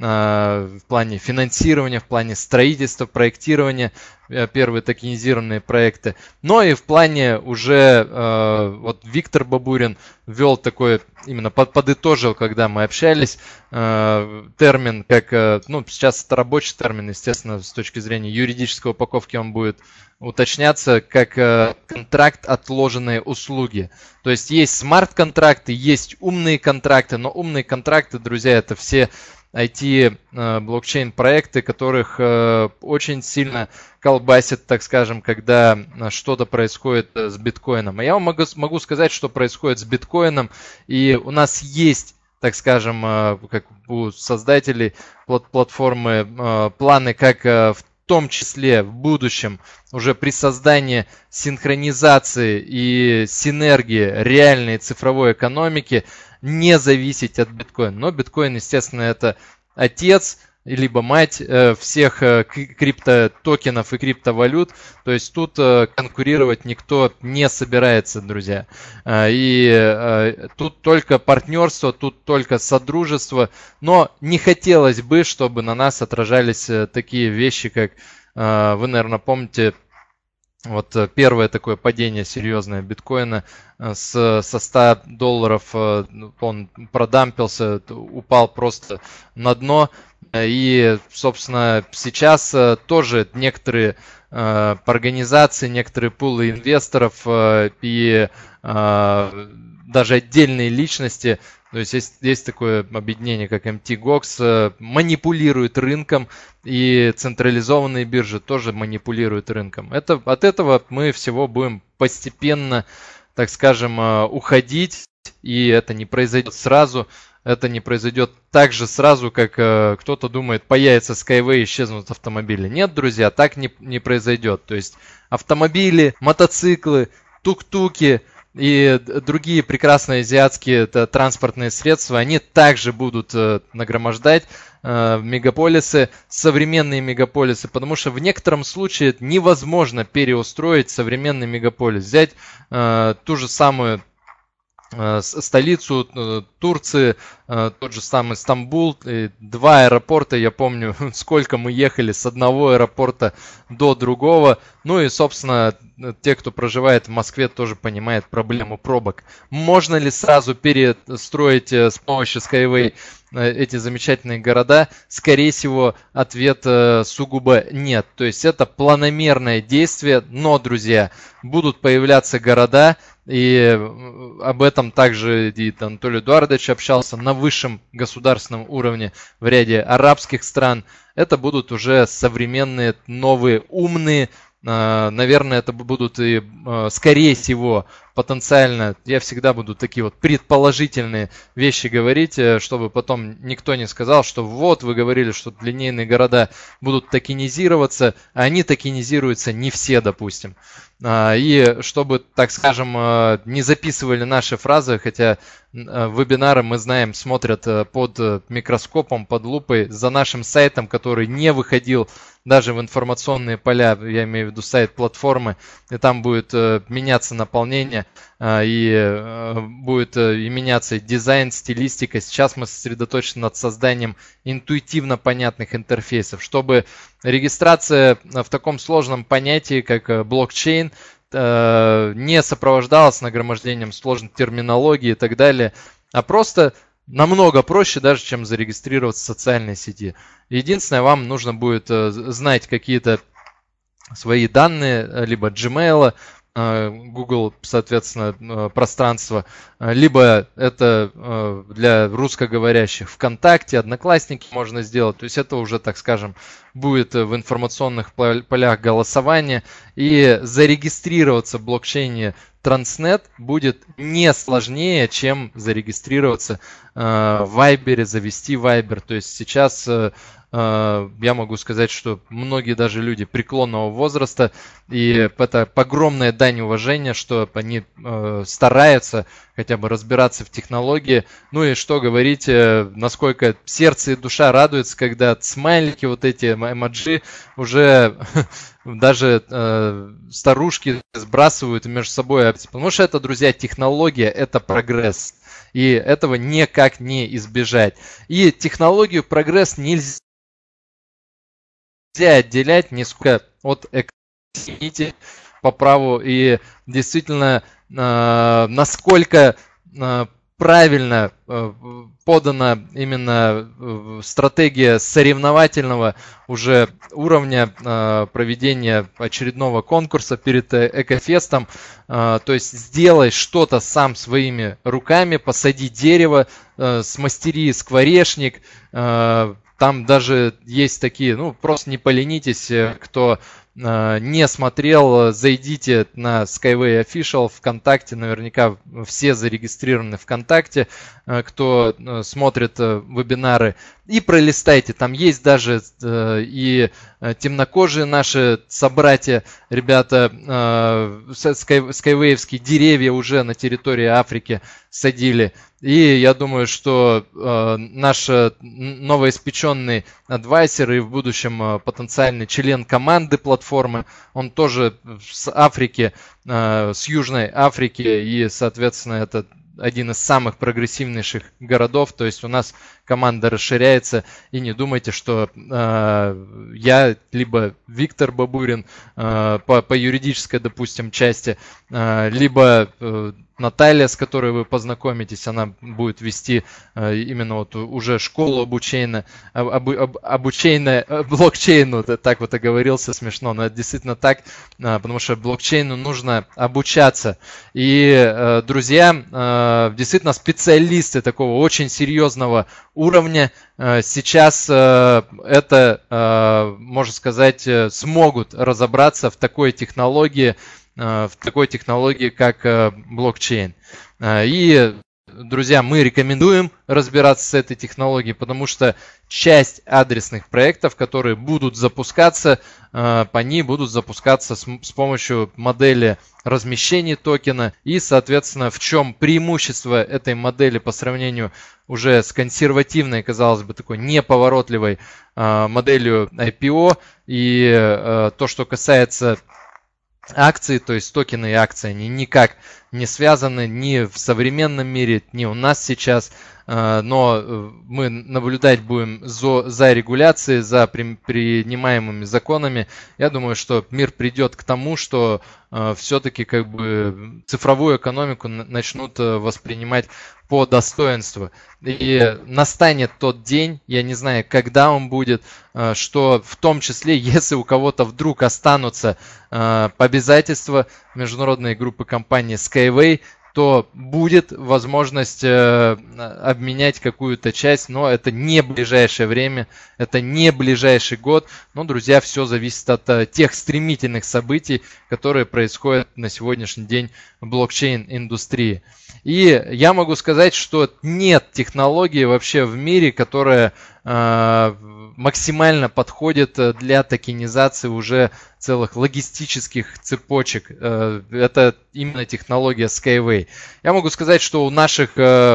в плане финансирования, в плане строительства, проектирования, первые токенизированные проекты, но и в плане уже, вот Виктор Бабурин ввел такой, именно подытожил, когда мы общались, термин, как, ну, сейчас это рабочий термин, естественно, с точки зрения юридической упаковки он будет уточняться, как контракт отложенные услуги. То есть есть смарт-контракты, есть умные контракты, но умные контракты, друзья, это все ай ти-блокчейн-проекты, которых очень сильно колбасит, так скажем, когда что-то происходит с биткоином. А я вам могу, могу сказать, что происходит с биткоином, и у нас есть, так скажем, как у создателей платформы, планы, как в том числе в будущем, уже при создании синхронизации и синергии реальной цифровой экономики, не зависеть от биткоина. Но биткоин, естественно, это отец, либо мать всех криптотокенов и криптовалют. То есть тут конкурировать никто не собирается, друзья. И тут только партнерство, тут только содружество. Но не хотелось бы, чтобы на нас отражались такие вещи, как, вы, наверное, помните, вот первое такое падение серьезное биткоина с, со ста долларов, он продампился, упал просто на дно. И, собственно, сейчас тоже некоторые организации, некоторые пулы инвесторов и даже отдельные личности, то есть есть, есть такое объединение, как эм ти гокс, манипулирует рынком, и централизованные биржи тоже манипулируют рынком. Это, от этого мы всего будем постепенно, так скажем, уходить, и это не произойдет сразу. Это не произойдет так же сразу, как э, кто-то думает, появится Skyway и исчезнут автомобили. Нет, друзья, так не, не произойдет. То есть автомобили, мотоциклы, тук-туки и другие прекрасные азиатские транспортные средства, они также будут э, нагромождать э, мегаполисы, современные мегаполисы, потому что в некотором случае невозможно переустроить современный мегаполис. Взять э, ту же самую столицу Турции, тот же самый Стамбул, два аэропорта, я помню, сколько мы ехали с одного аэропорта до другого. Ну и, собственно, те, кто проживает в Москве, тоже понимают проблему пробок. Можно ли сразу перестроить с помощью Skyway эти замечательные города? Скорее всего, ответ сугубо нет. То есть это планомерное действие, но, друзья, будут появляться города, и об этом также и Анатолий Эдуардович общался на высшем государственном уровне в ряде арабских стран. Это будут уже современные, новые, умные, наверное, это будут и, скорее всего, потенциально, я всегда буду такие вот предположительные вещи говорить, чтобы потом никто не сказал, что вот вы говорили, что линейные города будут токенизироваться, а они токенизируются не все, допустим. И чтобы, так скажем, не записывали наши фразы, хотя вебинары, мы знаем, смотрят под микроскопом, под лупой, за нашим сайтом, который не выходил даже в информационные поля, я имею в виду сайт платформы, и там будет меняться наполнение, и будет и меняться дизайн, стилистика. Сейчас мы сосредоточены над созданием интуитивно понятных интерфейсов, чтобы регистрация в таком сложном понятии, как блокчейн, не сопровождалась нагромождением сложной терминологии и так далее, а просто намного проще даже, чем зарегистрироваться в социальной сети. Единственное, вам нужно будет знать какие-то свои данные, либо Gmail, Google, соответственно, пространство, либо это для русскоговорящих ВКонтакте, Одноклассники можно сделать. То есть это уже, так скажем, будет в информационных полях голосования. И зарегистрироваться в блокчейне Transnet будет не сложнее, чем зарегистрироваться в Viber, завести Viber. То есть сейчас я могу сказать, что многие даже люди преклонного возраста, и это огромная дань уважения, что они стараются хотя бы разбираться в технологии. Ну и что говорить, насколько сердце и душа радуются, когда смайлики, вот эти эмоджи, уже даже старушки сбрасывают между собой. Потому что это, друзья, технология, это прогресс. И этого никак не избежать. И технологию прогресс нельзя Нельзя отделять нисколько от экономики по праву. И действительно, э, насколько э, правильно э, подана именно э, стратегия соревновательного уже уровня э, проведения очередного конкурса перед Экофестом. Э, то есть сделай что-то сам своими руками, посади дерево, э, смастери скворечник. Э, Там даже есть такие, ну, просто не поленитесь, кто э, не смотрел, зайдите на Skyway Official ВКонтакте, наверняка все зарегистрированы ВКонтакте, э, кто э, смотрит э, вебинары, и пролистайте, там есть даже э, и темнокожие наши собратья, ребята, э, скайвеевские деревья уже на территории Африки садили. И я думаю, что э, наш новоиспеченный адвайзер и в будущем э, потенциальный член команды платформы, он тоже с Африки, э, с Южной Африки, и, соответственно, это один из самых прогрессивнейших городов. То есть у нас команда расширяется, и не думайте, что э, я либо Виктор Бабурин э, по, по юридической, допустим, части, э, либо э, Наталья, с которой вы познакомитесь, она будет вести э, именно вот уже школу обучения, об, об, обучения блокчейну, так вот оговорился смешно, но это действительно так, э, потому что блокчейну нужно обучаться. И, э, друзья, э, действительно специалисты такого очень серьезного уровня э, сейчас э, это, э, можно сказать, э, смогут разобраться в такой технологии, в такой технологии, как блокчейн. И, друзья, мы рекомендуем разбираться с этой технологией, потому что часть адресных проектов, которые будут запускаться, по ней будут запускаться с помощью модели размещения токена. И, соответственно, в чем преимущество этой модели по сравнению уже с консервативной, казалось бы, такой неповоротливой моделью ай пи о. И то, что касается акции, то есть токены и акции, они никак не связаны ни в современном мире, ни у нас сейчас, но мы наблюдать будем за, за регуляцией, за при, принимаемыми законами. Я думаю, что мир придет к тому, что все-таки как бы цифровую экономику начнут воспринимать по достоинству. И настанет тот день, я не знаю, когда он будет, что в том числе, если у кого-то вдруг останутся обязательства международной группы компании Skyway, то будет возможность э, обменять какую-то часть, но это не ближайшее время, это не ближайший год. Но, друзья, все зависит от э, тех стремительных событий, которые происходят на сегодняшний день в блокчейн-индустрии. И я могу сказать, что нет технологии вообще в мире, которая э, максимально подходит для токенизации уже целых логистических цепочек. Это именно технология Skyway. Я могу сказать, что у наших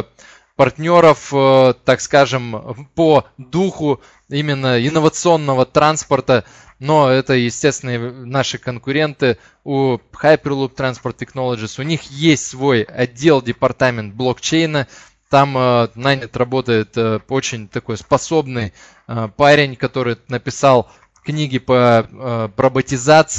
партнеров, так скажем, по духу именно инновационного транспорта, но это, естественно, наши конкуренты у Hyperloop Transport Technologies, у них есть свой отдел, департамент блокчейна. Там э, нанят работает э, очень такой способный э, парень, который написал книги по э, роботизации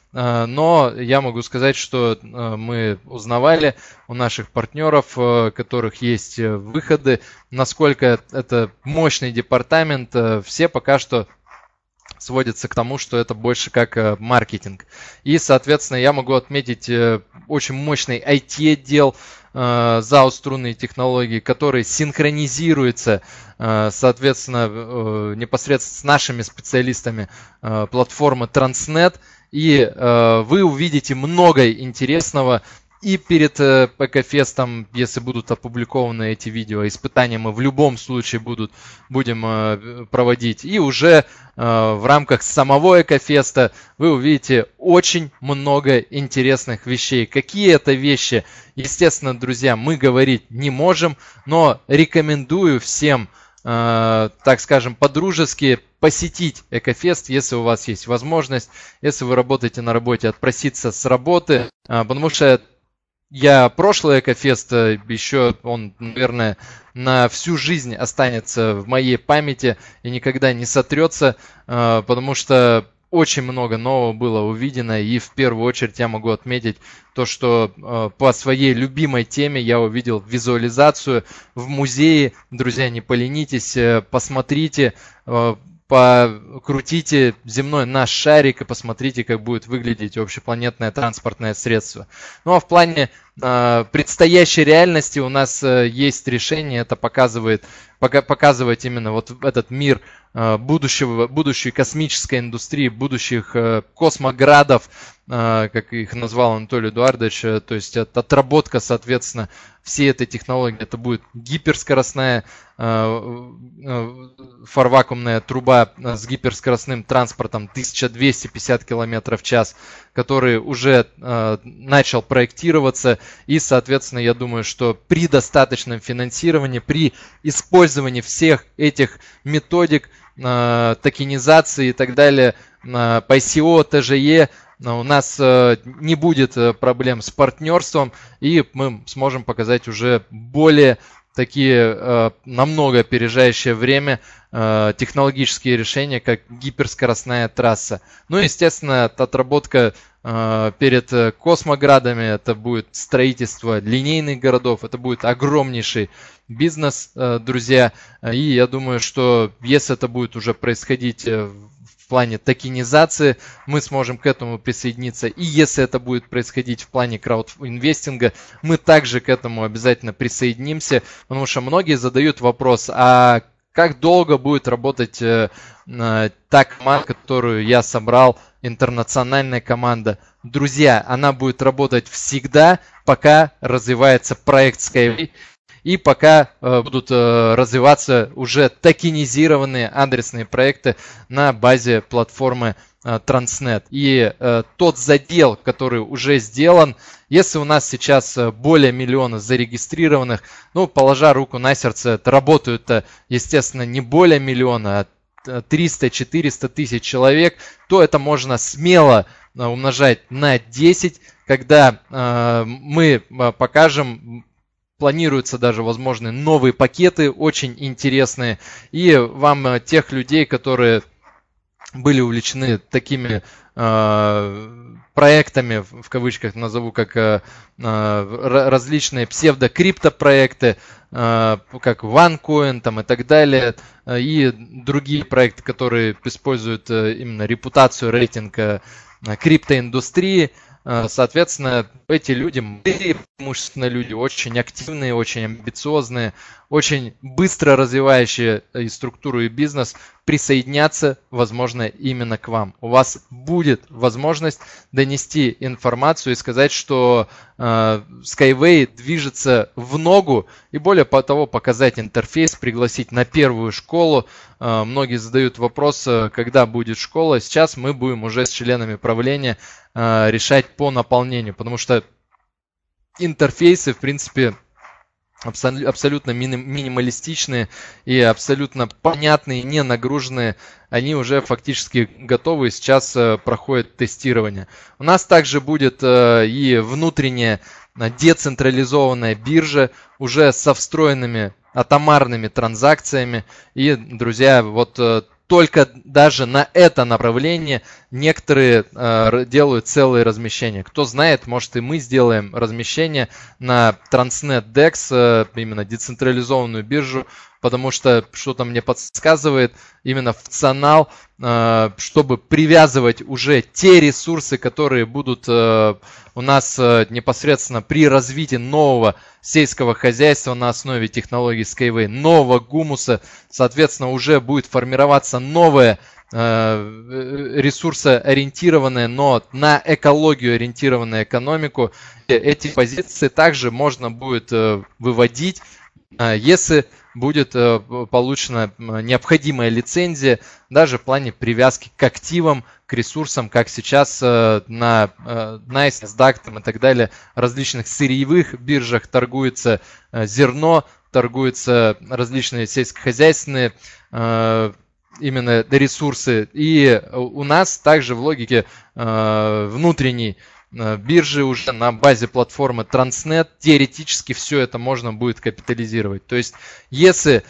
но я могу сказать, что мы узнавали у наших партнеров, у которых есть выходы, насколько это мощный департамент. Все пока что сводится к тому, что это больше как маркетинг. И, соответственно, я могу отметить очень мощный ай ти-отдел, зао струнные технологии, который синхронизируется, соответственно, непосредственно с нашими специалистами платформы Transnet. И вы увидите много интересного. И перед ПК-фестом, если будут опубликованы эти видео, испытания мы в любом случае будут, будем проводить. И уже в рамках самого ЭКО-феста вы увидите очень много интересных вещей. Какие это вещи, естественно, друзья, мы говорить не можем, но рекомендую всем, так скажем, по-дружески посетить ЭКО-фест, если у вас есть возможность, если вы работаете на работе, отпроситься с работы, потому что я прошлый ЭКО-фест, еще он, наверное, на всю жизнь останется в моей памяти и никогда не сотрется, потому что очень много нового было увидено. И в первую очередь я могу отметить то, что по своей любимой теме я увидел визуализацию в музее. Друзья, не поленитесь, посмотрите, покрутите земной наш шарик и посмотрите, как будет выглядеть общепланетное транспортное средство. Ну а в плане э, предстоящей реальности у нас э, есть решение, это показывает, пока, показывать именно вот этот мир э, будущего, будущей космической индустрии, будущих э, космоградов, э, как их назвал Анатолий Эдуардович, э, то есть это отработка, соответственно, всей этой технологии. Это будет гиперскоростная фарвакуумная труба с гиперскоростным транспортом тысяча двести пятьдесят километров в час, который уже э, начал проектироваться. И, соответственно, я думаю, что при достаточном финансировании, при использовании всех этих методик э, токенизации и так далее, э, по ай си о, тэ жэ е, у нас э, не будет проблем с партнерством, и мы сможем показать уже более такие э, намного опережающее время э, технологические решения, как гиперскоростная трасса. Ну и, естественно, отработка э, перед космоградами, это будет строительство линейных городов, это будет огромнейший бизнес, э, друзья. И я думаю, что если это будет уже происходить в плане токенизации, мы сможем к этому присоединиться. И если это будет происходить в плане краудинвестинга, мы также к этому обязательно присоединимся, потому что многие задают вопрос, а как долго будет работать э, э, та команда, которую я собрал, интернациональная команда? Друзья, она будет работать всегда, пока развивается проект Skyway. И пока э, будут э, развиваться уже токенизированные адресные проекты на базе платформы э, Transnet. И э, тот задел, который уже сделан, если у нас сейчас более миллиона зарегистрированных, ну, положа руку на сердце, это работают, естественно, не более миллиона, а триста-четыреста тысяч человек, то это можно смело умножать на десять, когда э, мы покажем. Планируются даже, возможно, новые пакеты, очень интересные. И вам, тех людей, которые были увлечены такими э, проектами, в кавычках назову, как э, различные псевдокриптопроекты, э, как OneCoin там, и так далее, и другие проекты, которые используют именно репутацию, рейтинг э, криптоиндустрии. Соответственно, эти люди, преимущественно люди, очень активные, очень амбициозные, очень быстро развивающие и структуру, и бизнес, присоединятся, возможно, именно к вам. У вас будет возможность донести информацию и сказать, что э, Skyway движется в ногу, и более того, показать интерфейс, пригласить на первую школу. Э, многие задают вопрос, когда будет школа. Сейчас мы будем уже с членами правления э, решать по наполнению, потому что интерфейсы, в принципе, абсолютно минималистичные и абсолютно понятные, не нагруженные, они уже фактически готовы, сейчас проходит тестирование. У нас также будет и внутренняя децентрализованная биржа уже со встроенными атомарными транзакциями. И, друзья, вот только даже на это направление некоторые э, делают целые размещения. Кто знает, может и мы сделаем размещение на Transnet декс, э, именно децентрализованную биржу, потому что что-то мне подсказывает, именно функционал, э, чтобы привязывать уже те ресурсы, которые будут э, у нас э, непосредственно при развитии нового сельского хозяйства на основе технологий Skyway, нового гумуса, соответственно, уже будет формироваться новое ресурсоориентированная, но на экологию ориентированную экономику. Эти позиции также можно будет выводить, если будет получена необходимая лицензия, даже в плане привязки к активам, к ресурсам, как сейчас на найс, NASDAQ и так далее, различных сырьевых биржах торгуется зерно, торгуются различные сельскохозяйственные именно ресурсы. И у нас также в логике э, внутренней э, биржи уже на базе платформы Transnet теоретически все это можно будет капитализировать. То есть если,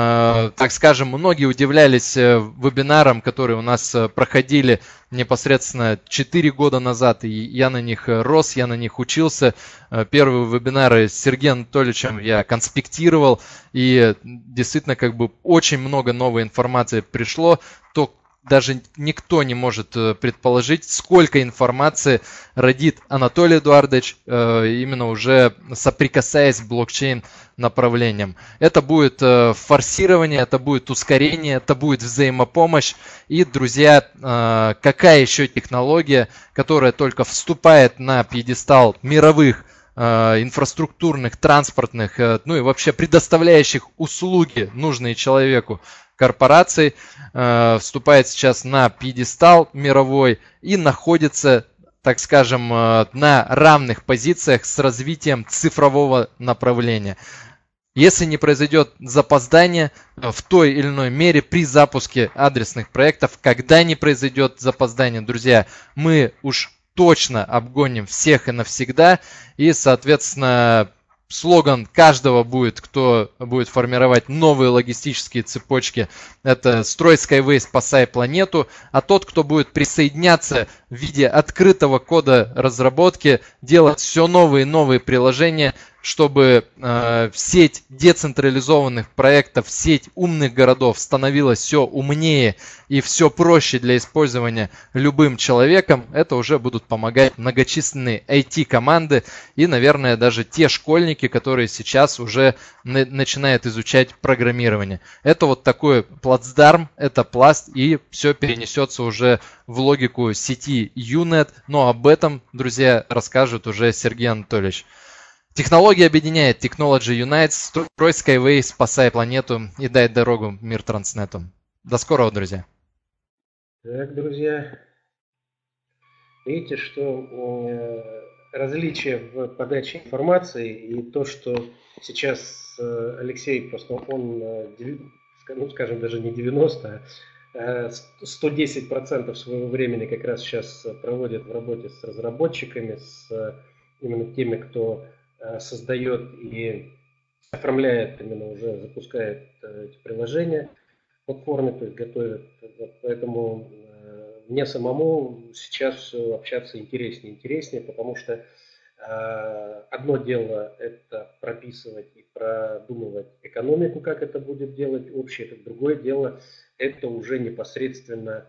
э, так скажем, многие удивлялись вебинарам, которые у нас проходили непосредственно четыре года назад, и я на них рос, я на них учился. Первые вебинары с Сергеем Анатольевичем я конспектировал, и действительно как бы очень много новой информации пришло, то даже никто не может предположить, сколько информации родит Анатолий Эдуардович, именно уже соприкасаясь с блокчейн направлением. Это будет форсирование, это будет ускорение, это будет взаимопомощь. И, друзья, какая еще технология, которая только вступает на пьедестал мировых инфраструктурных, транспортных, ну и вообще предоставляющих услуги, нужные человеку, корпораций, вступает сейчас на пьедестал мировой и находится, так скажем, на равных позициях с развитием цифрового направления. Если не произойдет запоздание в той или иной мере при запуске адресных проектов, когда не произойдет запоздание, друзья, мы уж точно обгоним всех и навсегда, и, соответственно, слоган каждого будет, кто будет формировать новые логистические цепочки, это «Строй Skyway, спасай планету», а тот, кто будет присоединяться в виде открытого кода разработки, делать все новые и новые приложения, чтобы э, сеть децентрализованных проектов, сеть умных городов становилась все умнее и все проще для использования любым человеком. Это уже будут помогать многочисленные ай ти-команды и, наверное, даже те школьники, которые сейчас уже на- начинают изучать программирование. Это вот такой плацдарм, это пласт, и все перенесется уже в логику сети Юнет. Но об этом, друзья, расскажет уже Сергей Анатольевич. Технология объединяет, Technology Unites, строй Skyway, спасай планету и дай дорогу мир Транснету. До скорого, друзья. Так, друзья, видите, что э, различие в подаче информации и то, что сейчас э, Алексей, просто он, э, ну, скажем, даже не девяносто, а сто десять процентов своего времени как раз сейчас проводит в работе с разработчиками, с именно теми, кто создает и оформляет, именно уже запускает эти приложения в платформе, то есть готовит. Поэтому мне самому сейчас все общаться интереснее и интереснее, потому что одно дело это прописывать и продумывать экономику, как это будет делать общее, это другое дело это уже непосредственно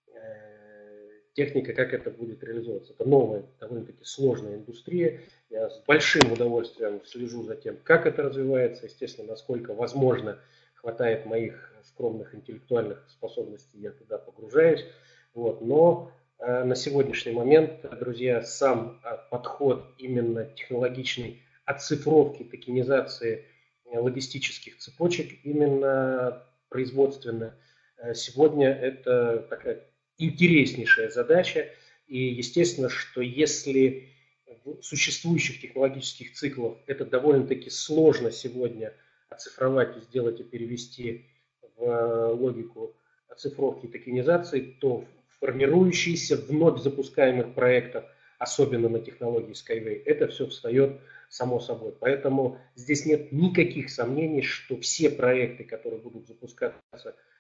техника, как это будет реализовываться. Это новая, довольно-таки сложная индустрия. Я с большим удовольствием слежу за тем, как это развивается, естественно, насколько возможно хватает моих скромных интеллектуальных способностей, я туда погружаюсь. Вот. Но э, на сегодняшний момент, друзья, сам э, подход именно технологичной оцифровки, токенизации э, логистических цепочек, именно производственно, э, сегодня это такая интереснейшая задача. И естественно, что если в существующих технологических циклах это довольно-таки сложно сегодня оцифровать и сделать и перевести в логику оцифровки и токенизации, то в формирующиеся вновь запускаемых проектах, особенно на технологии Skyway, это все встает само собой. Поэтому здесь нет никаких сомнений, что все проекты, которые будут запускаться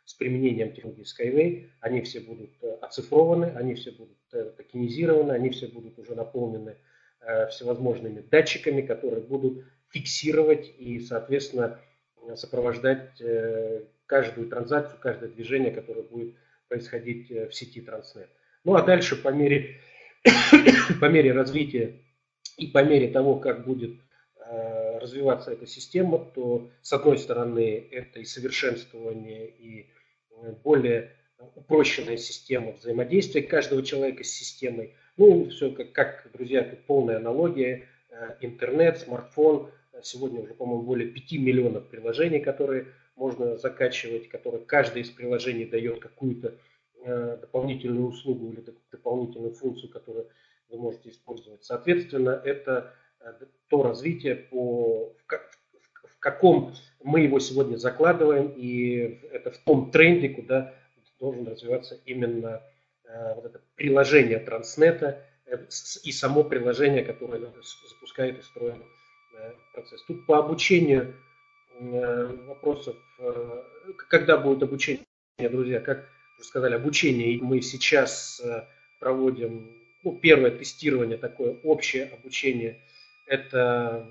с применением технологии Skyway, они все будут оцифрованы, они все будут токенизированы, они все будут уже наполнены всевозможными датчиками, которые будут фиксировать и, соответственно, сопровождать каждую транзакцию, каждое движение, которое будет происходить в сети Транснет. Ну а дальше по мере, по мере развития и по мере того, как будет э, развиваться эта система, то с одной стороны это и совершенствование, и более упрощенная система взаимодействия каждого человека с системой. Ну, все как, как друзья, тут полная аналогия. Э, интернет, смартфон. Сегодня уже, по-моему, более пяти миллионов приложений, которые можно закачивать, которые каждое из приложений дает какую-то э, дополнительную услугу или дополнительную функцию, которую вы можете использовать. Соответственно, это то развитие, по, в, в, в каком мы его сегодня закладываем, и это в том тренде, куда должен развиваться именно э, вот это приложение Транснета э, и само приложение, которое запускает и строит э, процесс. Тут по обучению э, вопросов, э, когда будет обучение, друзья, как уже сказали, обучение мы сейчас э, проводим. Ну, первое тестирование, такое общее обучение, это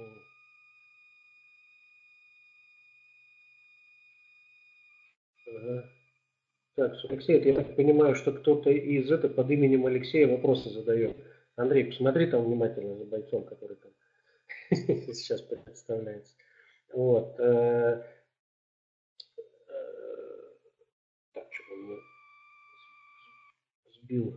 э, так, Алексей, я так понимаю, что кто-то из этого под именем Алексея вопросы задает. Андрей, посмотри там внимательно за бойцом, который там сейчас представляется. Вот. Э, э, так, что он меня сбил.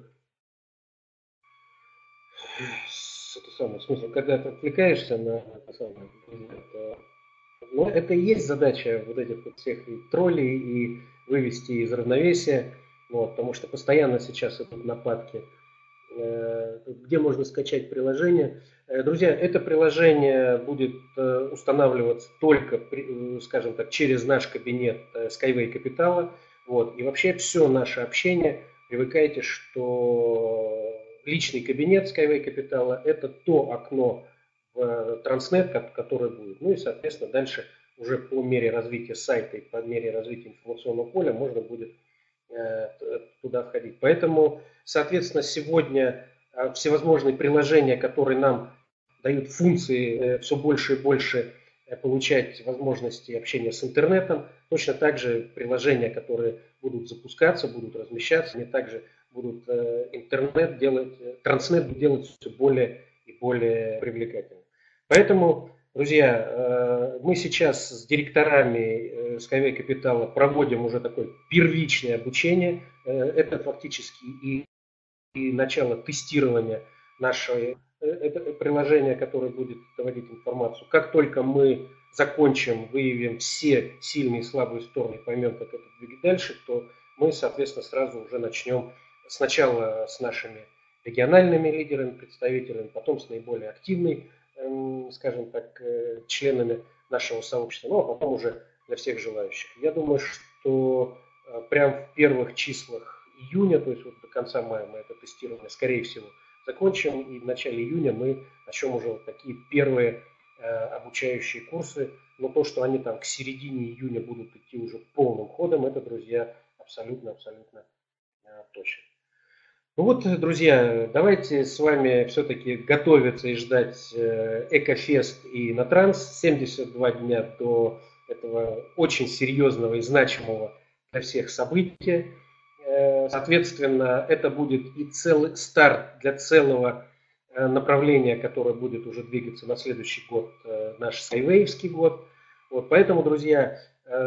Это самое, в смысле, когда ты отвлекаешься на это самое, это, ну, это и есть задача вот этих вот всех и троллей, и вывести из равновесия, вот, потому что постоянно сейчас идут нападки. Где можно скачать приложение? Друзья, это приложение будет устанавливаться только, скажем так, через наш кабинет Skyway Капитала. Вот. И вообще все наше общение, привыкайте, что личный кабинет Skyway Капитала – это то окно в Транснет, которое будет. Ну и, соответственно, дальше уже по мере развития сайта и по мере развития информационного поля можно будет туда входить. Поэтому, соответственно, сегодня всевозможные приложения, которые нам дают функции все больше и больше получать возможности общения с интернетом, точно так же приложения, которые будут запускаться, будут размещаться, они также будут интернет делать, транснет будет делать все более и более привлекательным. Поэтому, друзья, мы сейчас с директорами Skyway Капитала проводим уже такое первичное обучение. Это фактически и, и начало тестирования нашего это приложения, которое будет доводить информацию. Как только мы закончим, выявим все сильные и слабые стороны, поймем, как это двигать дальше, то мы, соответственно, сразу уже начнем сначала с нашими региональными лидерами, представителями, потом с наиболее активной, скажем так, членами нашего сообщества, ну а потом уже для всех желающих. Я думаю, что прямо в первых числах июня, то есть вот до конца мая мы это тестирование, скорее всего, закончим, и в начале июня мы начнем уже вот такие первые э, обучающие курсы. Но то, что они там к середине июня будут идти уже полным ходом, это, друзья, абсолютно-абсолютно э, точно. Ну вот, друзья, давайте с вами все-таки готовиться и ждать э, Экофест и Инотранс. семьдесят два дня до этого очень серьезного и значимого для всех события. Соответственно, это будет и целый старт для целого направления, которое будет уже двигаться на следующий год, наш Skyway'евский год. Вот, поэтому, друзья,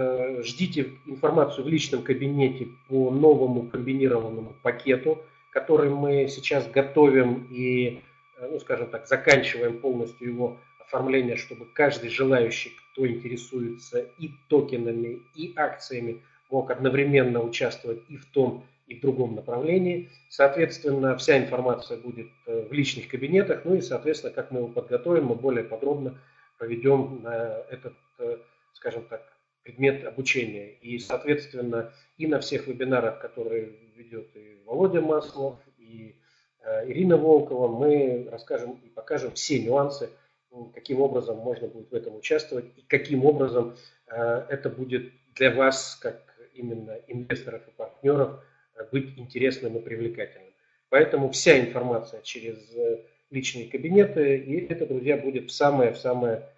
ждите информацию в личном кабинете по новому комбинированному пакету, который мы сейчас готовим и, ну, скажем так, заканчиваем полностью его оформление, чтобы каждый желающий, кто интересуется и токенами, и акциями, мог одновременно участвовать и в том, и в другом направлении. Соответственно, вся информация будет в личных кабинетах. Ну и, соответственно, как мы его подготовим, мы более подробно проведем этот, скажем так, предмет обучения. И, соответственно, и на всех вебинарах, которые ведет и Володя Маслов, и Ирина Волкова, мы расскажем и покажем все нюансы, каким образом можно будет в этом участвовать и каким образом это будет для вас, как именно инвесторов и партнеров быть интересным и привлекательным. Поэтому вся информация через личные кабинеты, и это, друзья, будет в самое, в самое,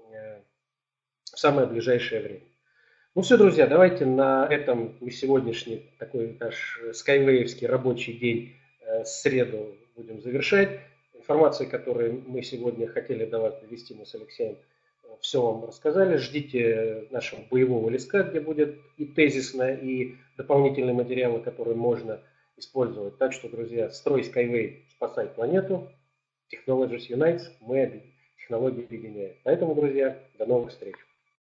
в самое ближайшее время. Ну все, друзья, давайте на этом мы сегодняшний такой наш скайвеевский рабочий день с среду будем завершать. Информация, которую мы сегодня хотели до вас довести, мы с Алексеем все вам рассказали. Ждите нашего боевого листка, где будет и тезисно, и дополнительные материалы, которые можно использовать. Так что, друзья, строй Skyway, спасай планету. Technologies Unites, мы технологии объединяем. Поэтому, друзья, до новых встреч.